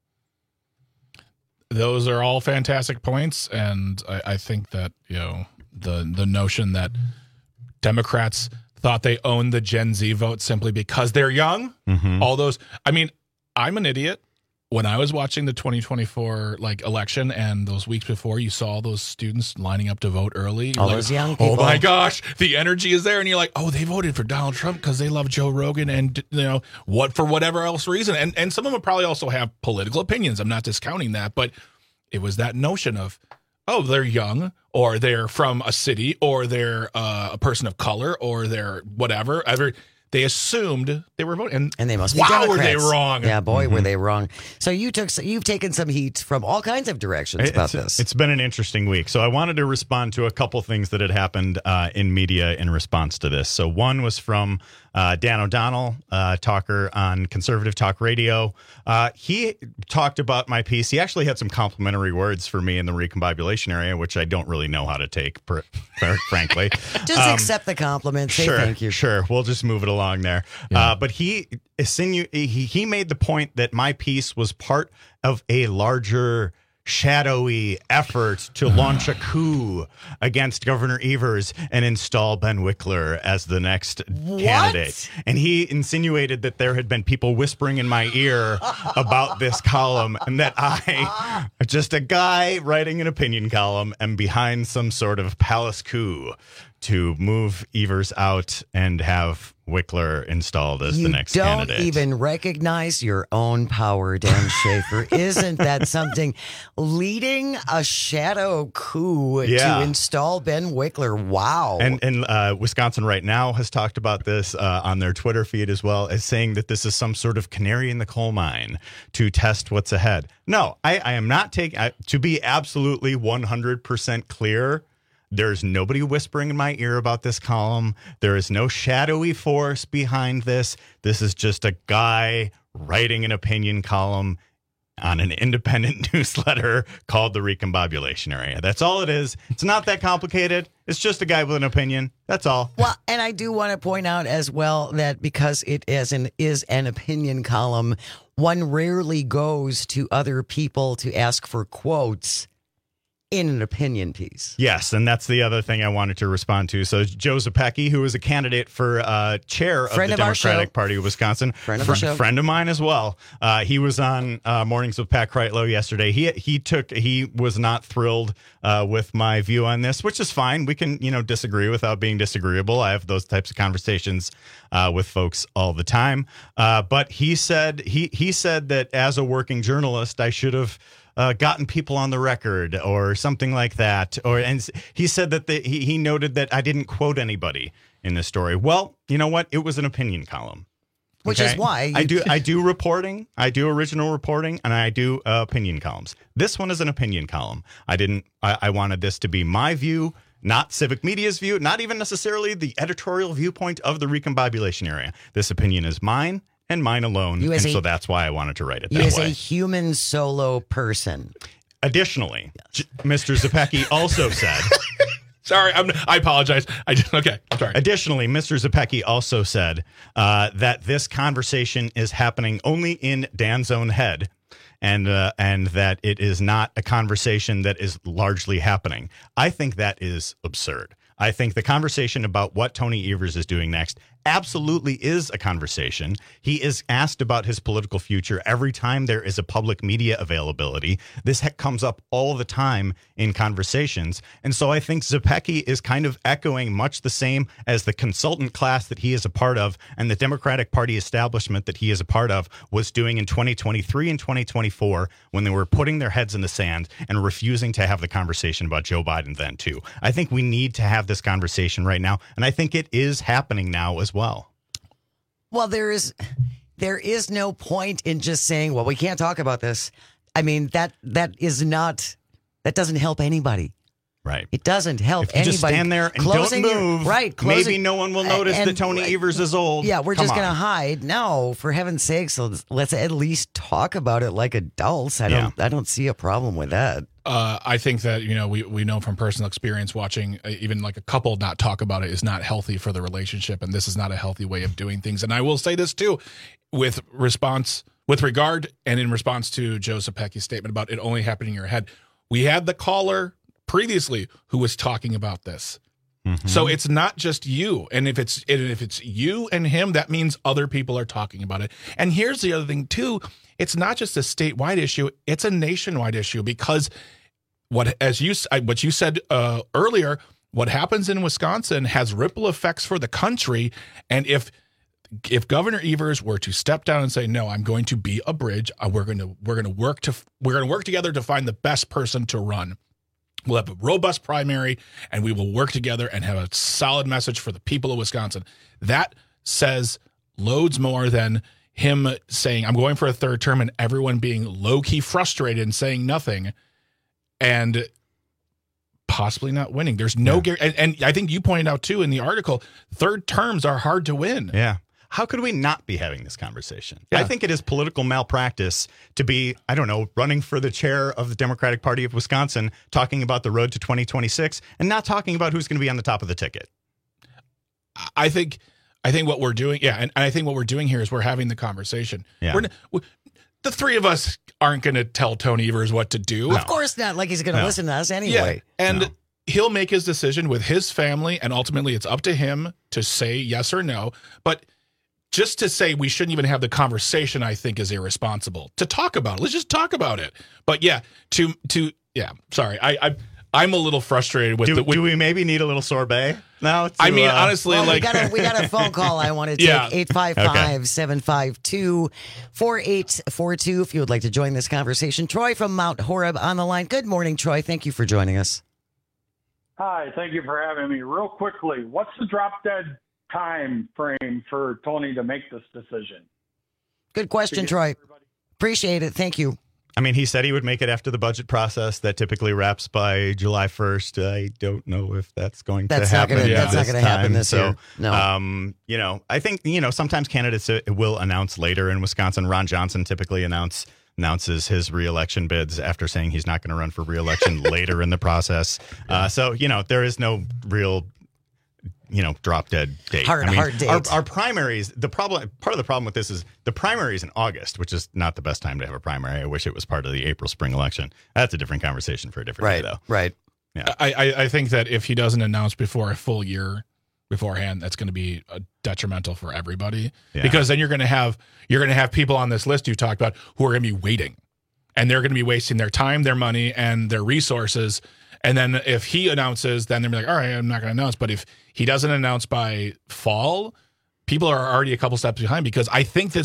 Those are all fantastic points, and I think that, you know, the notion that Democrats thought they owned the Gen Z vote simply because they're young, all those, I mean, I'm an idiot. When I was watching the 2024 election and those weeks before, you saw those students lining up to vote early. All those young people. Oh my gosh, the energy is there, and you're like, oh, they voted for Donald Trump because they love Joe Rogan, and for whatever else reason, and some of them probably also have political opinions. I'm not discounting that, but it was that notion of, oh, they're young, or they're from a city, or they're a person of color, or they're whatever. They assumed they were voting, and they must be Democrats. Were they wrong? Yeah, boy, were they wrong. So you've taken some heat from all kinds of directions about this. It's been an interesting week. So I wanted to respond to a couple things that had happened in media in response to this. So one was from Dan O'Donnell, talker on Conservative Talk Radio. He talked about my piece. He actually had some complimentary words for me in the recombobulation area, which I don't really know how to take, frankly. Just accept the compliment. Say thank you. Sure. We'll just move it along there. Yeah. But he made the point that my piece was part of a larger shadowy effort to launch a coup against Governor Evers and install Ben Wickler as the next candidate. And he insinuated that there had been people whispering in my ear about this column, and that I, just a guy writing an opinion column, am behind some sort of palace coup to move Evers out and have Wickler installed as the next candidate. You don't even recognize your own power, Dan Schaefer. Isn't that something? Leading a shadow coup to install Ben Wickler. Wow. And Wisconsin Right Now has talked about this on their Twitter feed as well, as saying that this is some sort of canary in the coal mine to test what's ahead. No, I am not taking, to be absolutely 100% clear, there's nobody whispering in my ear about this column. There is no shadowy force behind this. This is just a guy writing an opinion column on an independent newsletter called the Recombobulation Area. That's all it is. It's not that complicated. It's just a guy with an opinion. That's all. Well, and I do want to point out as well that because it is an opinion column, one rarely goes to other people to ask for quotes in an opinion piece. Yes, and that's the other thing I wanted to respond to. So Joe Zepecki, who is a candidate for chair of the Democratic Party of Wisconsin, friend of mine as well. He was on Mornings with Pat Kreitlow yesterday. He was not thrilled with my view on this, which is fine. We can disagree without being disagreeable. I have those types of conversations with folks all the time. But he said that as a working journalist, I should have gotten people on the record or something like that. And he said that he noted that I didn't quote anybody in this story. Well, you know what? It was an opinion column. Which is why I do reporting. I do original reporting, and I do opinion columns. This one is an opinion column. I wanted this to be my view, not Civic Media's view, not even necessarily the editorial viewpoint of the Recombobulation Area. This opinion is mine and mine alone, so that's why I wanted to write it that way. You as a human solo person. Additionally, Mr. Zepecki also said... Sorry, I apologize. Okay, I'm sorry. Additionally, Mr. Zepecki also said that this conversation is happening only in Dan's own head, and that it is not a conversation that is largely happening. I think that is absurd. I think the conversation about what Tony Evers is doing next absolutely is a conversation. He is asked about his political future every time there is a public media availability. This comes up all the time in conversations. And so I think Zepecki is kind of echoing much the same as the consultant class that he is a part of and the Democratic Party establishment that he is a part of was doing in 2023 and 2024 when they were putting their heads in the sand and refusing to have the conversation about Joe Biden then too. I think we need to have this conversation right now. And I think it is happening now as well. Well, there is no point in just saying, well, we can't talk about this. I mean, that doesn't help anybody. Right. It doesn't help if you anybody. Just stand there and don't move. Maybe no one will notice that Tony Evers is old. Yeah, we're just going to hide. No, for heaven's sakes, let's at least talk about it like adults. I don't see a problem with that. I think that, we know from personal experience watching even like a couple not talk about it is not healthy for the relationship. And this is not a healthy way of doing things. And I will say this, too, with regard and in response to Joe Zepecki's statement about it only happening in your head. We had the caller previously who was talking about this. Mm-hmm. So it's not just you. And if it's you and him, that means other people are talking about it. And here's the other thing, too. It's not just a statewide issue. It's a nationwide issue because what you said earlier, what happens in Wisconsin has ripple effects for the country. And if Governor Evers were to step down and say, no, I'm going to be a bridge, we're going to work together to find the best person to run. We'll have a robust primary, and we will work together and have a solid message for the people of Wisconsin. That says loads more than him saying, I'm going for a third term, and everyone being low-key frustrated and saying nothing and possibly not winning. There's no guarantee. And I think you pointed out, too, in the article, third terms are hard to win. Yeah. How could we not be having this conversation? Yeah. I think it is political malpractice to be, running for the chair of the Democratic Party of Wisconsin, talking about the road to 2026 and not talking about who's going to be on the top of the ticket. I think what we're doing, and I think what we're doing here is we're having the conversation. Yeah. The three of us aren't going to tell Tony Evers what to do. No. Of course not. Like he's going to listen to us anyway. Yeah. And he'll make his decision with his family, and ultimately it's up to him to say yes or no. But just to say we shouldn't even have the conversation, I think, is irresponsible. To talk about it, let's just talk about it. But sorry, I'm a little frustrated with do we maybe need a little sorbet now? I mean, honestly, well, like we got a phone call I want to take. 855-752-4842 if you would like to join this conversation. Troy from Mount Horeb on the line. Good morning, Troy. Thank you for joining us. Hi, thank you for having me. Real quickly, what's the drop-dead time frame for Tony to make this decision? Good question, Troy. Appreciate it. Thank you. I mean, he said he would make it after the budget process that typically wraps by July 1st. I don't know if that's going to happen. That's not going to happen this year. No. I think, sometimes candidates will announce later in Wisconsin. Ron Johnson typically announces his reelection bids after saying he's not going to run for reelection later in the process. So, there is no real drop dead date. Hard date. Our primaries, part of the problem with this is the primary is in August, which is not the best time to have a primary. I wish it was part of the April spring election. That's a different conversation for a different day, though. Right. Yeah. I think that if he doesn't announce before a full year beforehand, that's going to be detrimental for everybody, because then you're going to have people on this list you talked about who are going to be waiting, and they're going to be wasting their time, their money, and their resources. And then if he announces, then they're like, all right, I'm not going to announce. But if he doesn't announce by fall, people are already a couple steps behind, because I think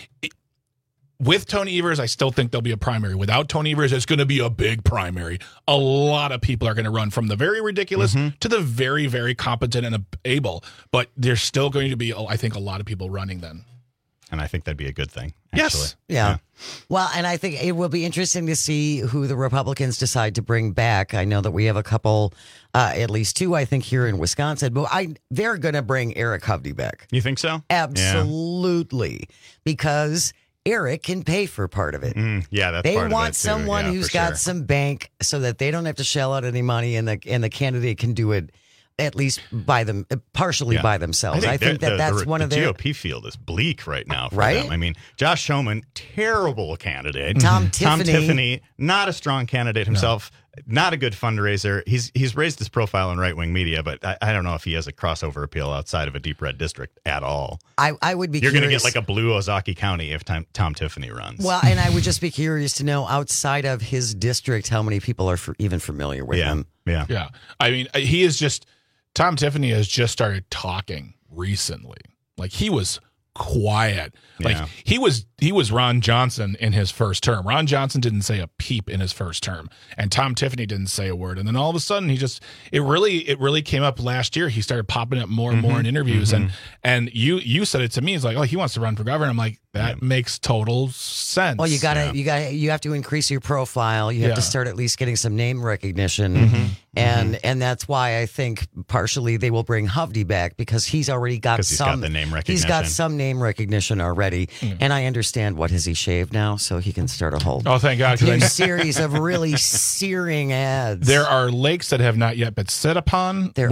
with Tony Evers, I still think there'll be a primary. Without Tony Evers, it's going to be a big primary. A lot of people are going to run, from the very ridiculous to the very, very competent and able. But there's still going to be, I think, a lot of people running then. And I think that'd be a good thing. Yes. Yeah. Well, and I think it will be interesting to see who the Republicans decide to bring back. I know that we have a couple, at least two, I think, here in Wisconsin. But they're going to bring Eric Hovde back. You think so? Absolutely. Yeah. Because Eric can pay for part of it. That's part of it. They want someone who's got some bank so that they don't have to shell out any money, and the candidate can do it at least partially by themselves. I think that's one of their... The GOP field is bleak right now for right? them. I mean, Josh Schoeman, terrible candidate. Tom Tiffany, not a strong candidate himself. Not a good fundraiser. He's raised his profile in right-wing media, but I don't know if he has a crossover appeal outside of a deep red district at all. I would be You're curious. going to get like a blue Ozaki County if Tom Tiffany runs. Well, and I would just be curious to know, outside of his district, how many people are even familiar with him. Yeah. I mean, Tom Tiffany has just started talking recently. Like, he was quiet. Like, he was Ron Johnson in his first term. Ron Johnson didn't say a peep in his first term, and Tom Tiffany didn't say a word. And then all of a sudden, it really came up last year. He started popping up more and more in interviews. And you said it to me. It's like, oh, he wants to run for governor. I'm like, that makes total sense. Well, you have to increase your profile. You have to start at least getting some name recognition. And that's why I think partially they will bring Hovde back, because he's already got he's got the name recognition. He's got some name recognition already. And I understand, what has he shaved now, so he can start a whole thank God, new series of really searing ads. There are lakes that have not yet been set upon the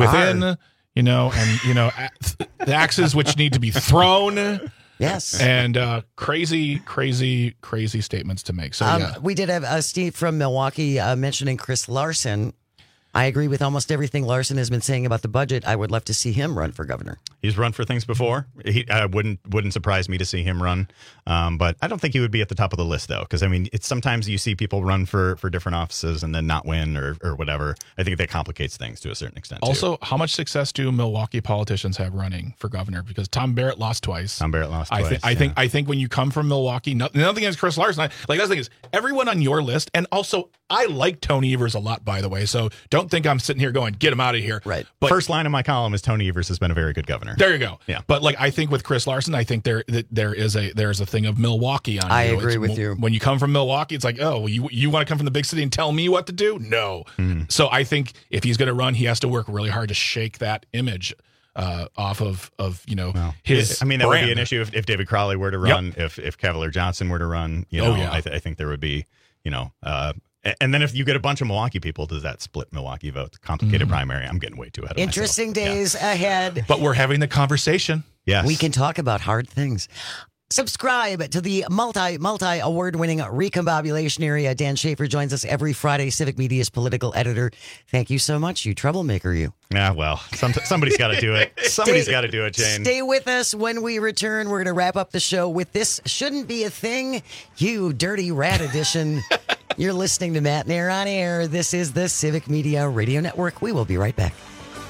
axes which need to be thrown. Yes. And crazy statements to make. So we did have Steve from Milwaukee mentioning Chris Larson. I agree with almost everything Larson has been saying about the budget. I would love to see him run for governor. He's run for things before. Wouldn't surprise me to see him run, but I don't think he would be at the top of the list, though, because I mean, it's sometimes you see people run for different offices and then not win or whatever. I think that complicates things to a certain extent. Also, how much success do Milwaukee politicians have running for governor? Because Tom Barrett lost twice. I think when you come from Milwaukee, nothing against Chris Larson. That's the thing is, everyone on your list, and also I like Tony Evers a lot, by the way. So don't think I'm sitting here going, get him out of here. Right. But first line of my column is Tony Evers has been a very good governor. There you go. Yeah. But like, I think with Chris Larson, I think there's a thing of Milwaukee on you. I agree with you. When you come from Milwaukee, it's like, oh, you want to come from the big city and tell me what to do? No. So I think if he's going to run, he has to work really hard to shake that image off of his. I mean, that brand. would be an issue if David Crowley were to run, if Cavalier Johnson were to run. I think there would be, and then if you get a bunch of Milwaukee people, does that split Milwaukee vote? Complicated primary. I'm getting way too ahead of Interesting days ahead. But we're having the conversation. Yes. We can talk about hard things. Subscribe to the multi-award-winning Recombobulation Area. Dan Schaefer joins us every Friday, Civic Media's political editor. Thank you so much, you troublemaker, you. Yeah, well, somebody's got to do it. Somebody's got to do it, Jane. Stay with us. When we return, we're going to wrap up the show with This Shouldn't Be a Thing, You Dirty Rat Edition. You're listening to Matt Nair on Air. This is the Civic Media Radio Network. We will be right back.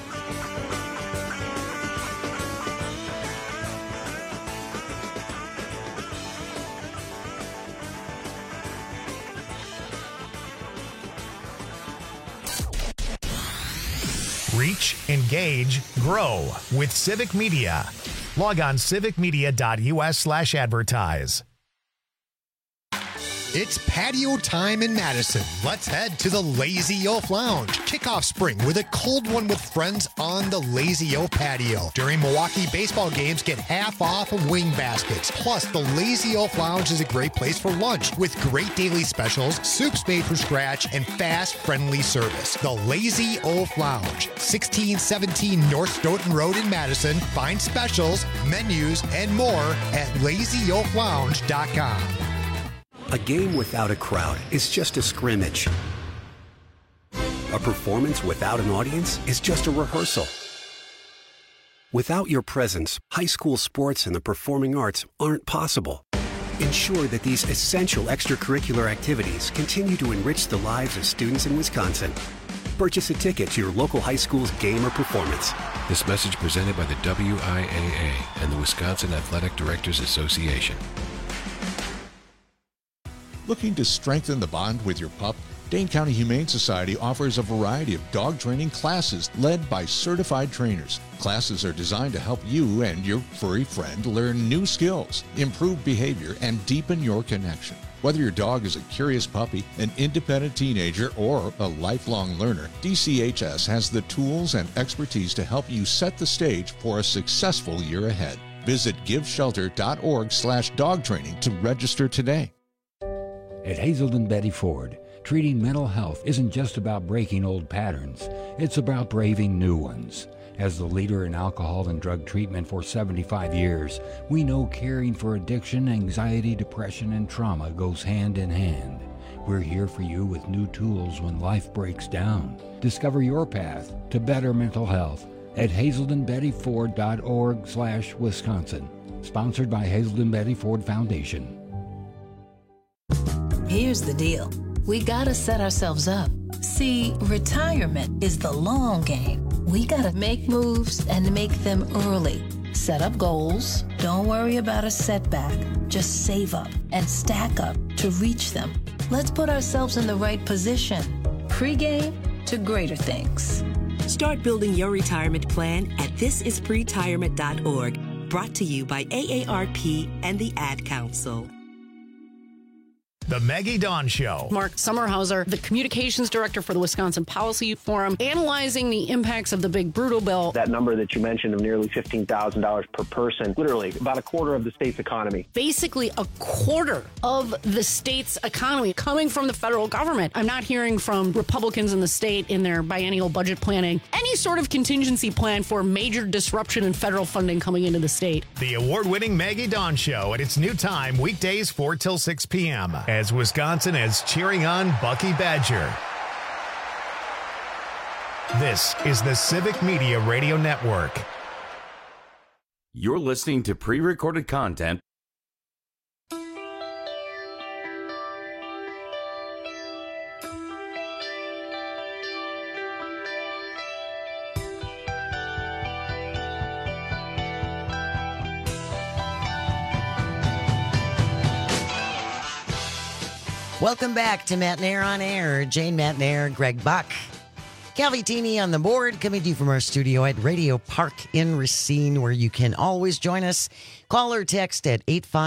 Reach, engage, grow with Civic Media. Log on civicmedia.us/advertise. It's patio time in Madison. Let's head to the Lazy Oaf Lounge. Kick off spring with a cold one with friends on the Lazy Oaf patio. During Milwaukee baseball games, get half off of wing baskets. Plus, the Lazy Oaf Lounge is a great place for lunch with great daily specials, soups made from scratch, and fast, friendly service. The Lazy Oaf Lounge, 1617 North Stoughton Road in Madison. Find specials, menus, and more at lazyoaflounge.com. A game without a crowd is just a scrimmage. A performance without an audience is just a rehearsal. Without your presence, high school sports and the performing arts aren't possible. Ensure that these essential extracurricular activities continue to enrich the lives of students in Wisconsin. Purchase a ticket to your local high school's game or performance. This message presented by the WIAA and the Wisconsin Athletic Directors Association. Looking to strengthen the bond with your pup? Dane County Humane Society offers a variety of dog training classes led by certified trainers. Classes are designed to help you and your furry friend learn new skills, improve behavior, and deepen your connection. Whether your dog is a curious puppy, an independent teenager, or a lifelong learner, DCHS has the tools and expertise to help you set the stage for a successful year ahead. Visit giveshelter.org/dog training to register today. At Hazelden Betty Ford, treating mental health isn't just about breaking old patterns, it's about braving new ones. As the leader in alcohol and drug treatment for 75 years, we know caring for addiction, anxiety, depression, and trauma goes hand in hand. We're here for you with new tools when life breaks down. Discover your path to better mental health at hazeldenbettyford.org/Wisconsin. Sponsored by Hazelden Betty Ford Foundation. Here's the deal. We gotta set ourselves up. See, retirement is the long game. We gotta make moves and make them early. Set up goals. Don't worry about a setback. Just save up and stack up to reach them. Let's put ourselves in the right position. Pre-game to greater things. Start building your retirement plan at thisispretirement.org. Brought to you by AARP and the Ad Council. The Maggie Dawn Show. Mark Sommerhauser, the communications director for the Wisconsin Policy Forum, analyzing the impacts of the big brutal bill. That number that you mentioned of nearly $15,000 per person, literally about a quarter of the state's economy. Basically a quarter of the state's economy coming from the federal government. I'm not hearing from Republicans in the state in their biennial budget planning any sort of contingency plan for major disruption in federal funding coming into the state. The award-winning Maggie Dawn Show at its new time, weekdays 4 till 6 p.m. as Wisconsin is cheering on Bucky Badger. This is the Civic Media Radio Network. You're listening to pre-recorded content. Welcome back to Matt Nair on Air. Jane Matt Nair, Greg Buck, Calvitini on the board, coming to you from our studio at Radio Park in Racine, where you can always join us. Call or text at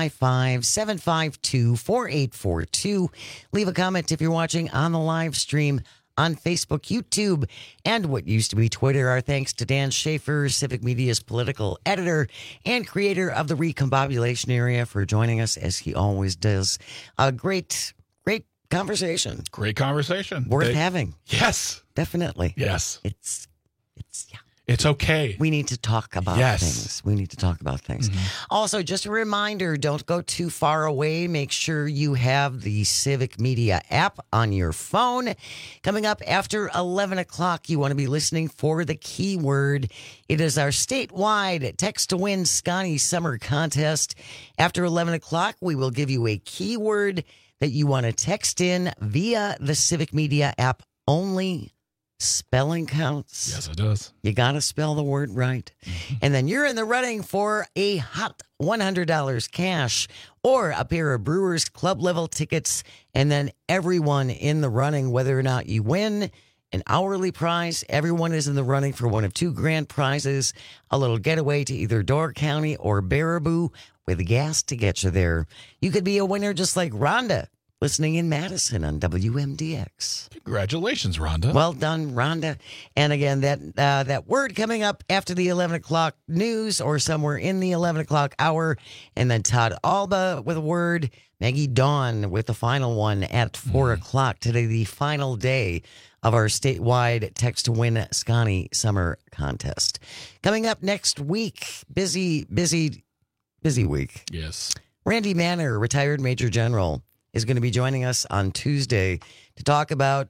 855-752-4842. Leave a comment if you're watching on the live stream on Facebook, YouTube, and what used to be Twitter. Our thanks to Dan Schaefer, Civic Media's political editor and creator of the Recombobulation Area, for joining us as he always does. A great conversation. Great conversation. Worth having. Yes. Definitely. Yes. It's okay. We need to talk about things. We need to talk about things. Mm-hmm. Also, just a reminder, don't go too far away. Make sure you have the Civic Media app on your phone. Coming up after 11 o'clock, you want to be listening for the keyword. It is our statewide Text to Win Scotty Summer Contest. After 11 o'clock, we will give you a keyword that you want to text in via the Civic Media app only. Spelling counts. Yes, it does. You got to spell the word right. And then you're in the running for a hot $100 cash or a pair of Brewers Club level tickets. And then everyone in the running, whether or not you win an hourly prize, everyone is in the running for one of 2 grand prizes, a little getaway to either Door County or Baraboo with gas to get you there. You could be a winner just like Rhonda, listening in Madison on WMDX. Congratulations, Rhonda. Well done, Rhonda. And again, that word coming up after the 11 o'clock news or somewhere in the 11 o'clock hour. And then Todd Alba with a word. Maggie Dawn with the final one at 4 o'clock. Today, the final day of our statewide Text to Win Scotty Summer Contest. Coming up next week, busy week. Yes. Randy Manor, retired Major General, is going to be joining us on Tuesday to talk about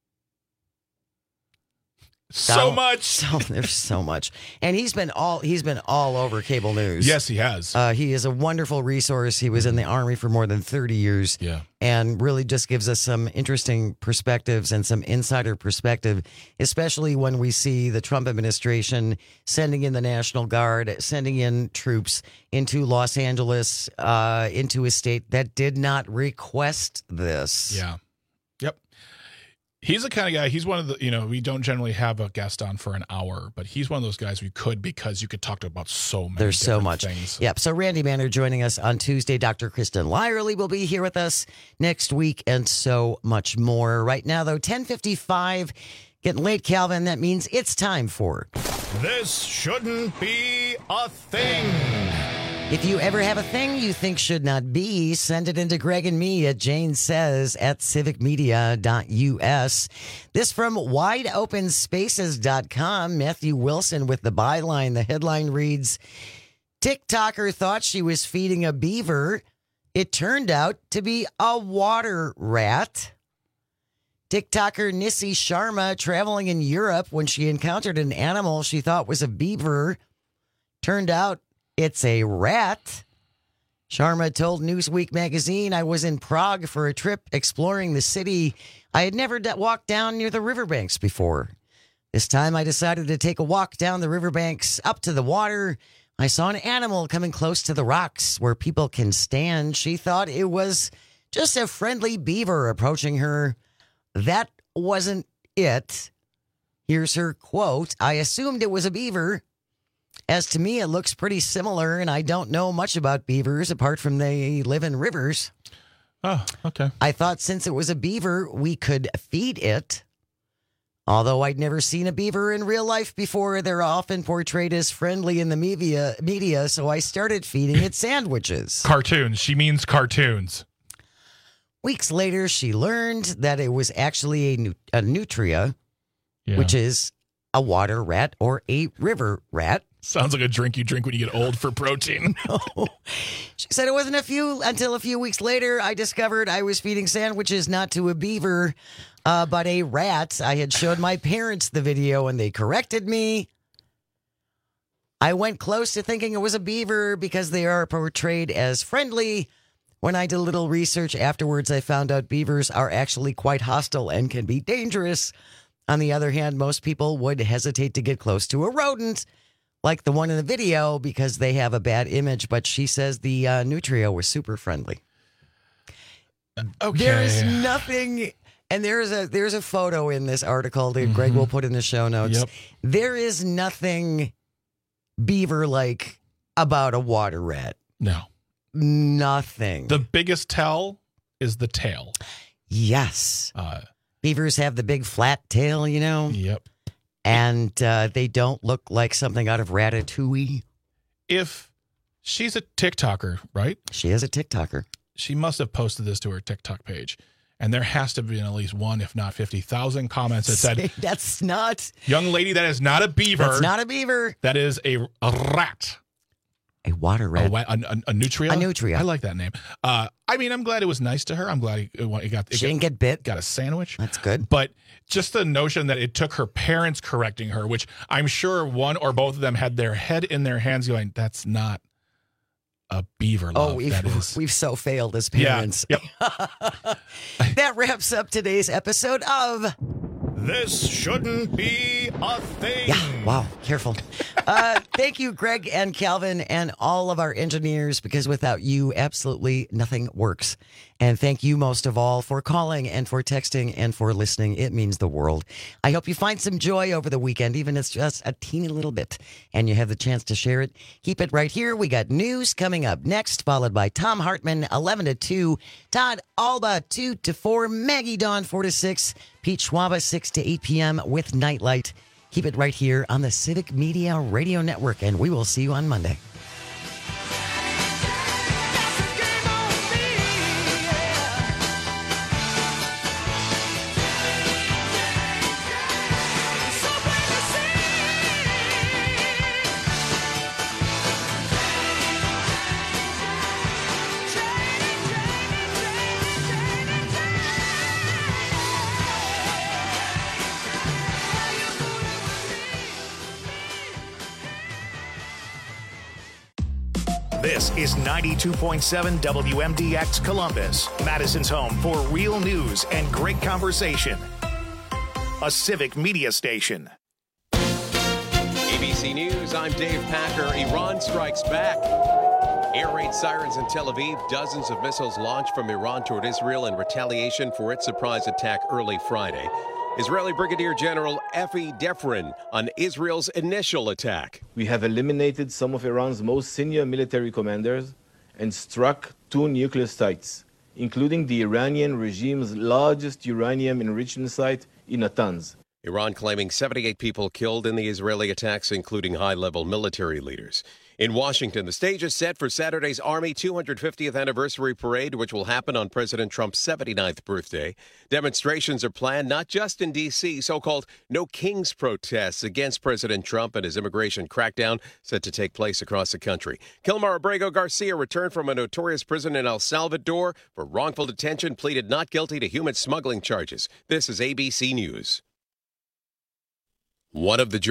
there's so much, and he's been all over cable news. Yes, he has. He is a wonderful resource. He was in the Army for more than 30 years. Yeah, and really just gives us some interesting perspectives and some insider perspective, especially when we see the Trump administration sending in the National Guard, sending in troops into Los Angeles, into a state that did not request this. Yeah. Yep. He's the kind of guy, he's one of the, we don't generally have a guest on for an hour, but he's one of those guys we could, because you could talk to about so many There's so much things. Yep. So Randy Manor joining us on Tuesday. Dr. Kristen Lyerly will be here with us next week, and so much more. Right now, though, 10:55, getting late, Calvin. That means it's time for This Shouldn't Be a Thing. If you ever have a thing you think should not be, send it into Greg and me at janesays@civicmedia.us. This from wideopenspaces.com. Matthew Wilson with the byline. The headline reads, TikToker thought she was feeding a beaver. It turned out to be a water rat. TikToker Nissi Sharma traveling in Europe when she encountered an animal she thought was a beaver. Turned out it's a rat. Sharma told Newsweek magazine, I was in Prague for a trip exploring the city. I had never walked down near the riverbanks before. This time I decided to take a walk down the riverbanks up to the water. I saw an animal coming close to the rocks where people can stand. She thought it was just a friendly beaver approaching her. That wasn't it. Here's her quote. I assumed it was a beaver. As to me, it looks pretty similar, and I don't know much about beavers apart from they live in rivers. Oh, okay. I thought since it was a beaver, we could feed it. Although I'd never seen a beaver in real life before, they're often portrayed as friendly in the media, so I started feeding it sandwiches. Cartoons. She means cartoons. Weeks later, she learned that it was actually a nutria, which is a water rat or a river rat. Sounds like a drink you drink when you get old for protein. No. She said it wasn't until a few weeks later I discovered I was feeding sandwiches not to a beaver, but a rat. I had showed my parents the video and they corrected me. I went close to thinking it was a beaver because they are portrayed as friendly. When I did a little research afterwards, I found out beavers are actually quite hostile and can be dangerous. On the other hand, most people would hesitate to get close to a rodent like the one in the video because they have a bad image, but she says the nutria was super friendly. Okay. There is nothing, and there's a photo in this article that Greg will put in the show notes. Yep. There is nothing beaver-like about a water rat. No. Nothing. The biggest tell is the tail. Yes. Beavers have the big flat tail, you know? Yep. And they don't look like something out of Ratatouille. If she's a TikToker, right? She is a TikToker. She must have posted this to her TikTok page. And there has to be at least one, if not 50,000 comments that said, that's not. Young lady, that is not a beaver. That's not a beaver. That is a rat. A water rat. A nutria? A nutria. I like that name. I mean, I'm glad it was nice to her. I'm glad she didn't get bit. Got a sandwich. That's good. But just the notion that it took her parents correcting her, which I'm sure one or both of them had their head in their hands going, that's not a beaver love. We've so failed as parents. Yeah. Yep. That wraps up today's episode of This Shouldn't Be a Thing. Yeah, wow, careful. Thank you, Greg and Calvin, and all of our engineers, because without you, absolutely nothing works. And thank you most of all for calling and for texting and for listening. It means the world. I hope you find some joy over the weekend, even if it's just a teeny little bit, and you have the chance to share it. Keep it right here. We got news coming up next, followed by Tom Hartman, 11 to 2, Todd Alba, 2 to 4, Maggie Dawn, 4 to 6, Pete Schwaba, 6 to 8 p.m. with Nightlight. Keep it right here on the Civic Media Radio Network, and we will see you on Monday. This is 92.7 WMDX Columbus, Madison's home for real news and great conversation. A Civic Media station. ABC News, I'm Dave Packer. Iran strikes back. Air raid sirens in Tel Aviv. Dozens of missiles launched from Iran toward Israel in retaliation for its surprise attack early Friday. Israeli Brigadier General Efi Defrin on Israel's initial attack. We have eliminated some of Iran's most senior military commanders and struck 2 nuclear sites, including the Iranian regime's largest uranium enrichment site in Natanz. Iran claiming 78 people killed in the Israeli attacks, including high-level military leaders. In Washington, the stage is set for Saturday's Army 250th anniversary parade, which will happen on President Trump's 79th birthday. Demonstrations are planned not just in D.C., so-called No Kings protests against President Trump and his immigration crackdown set to take place across the country. Kilmar Abrego Garcia returned from a notorious prison in El Salvador for wrongful detention, pleaded not guilty to human smuggling charges. This is ABC News. One of the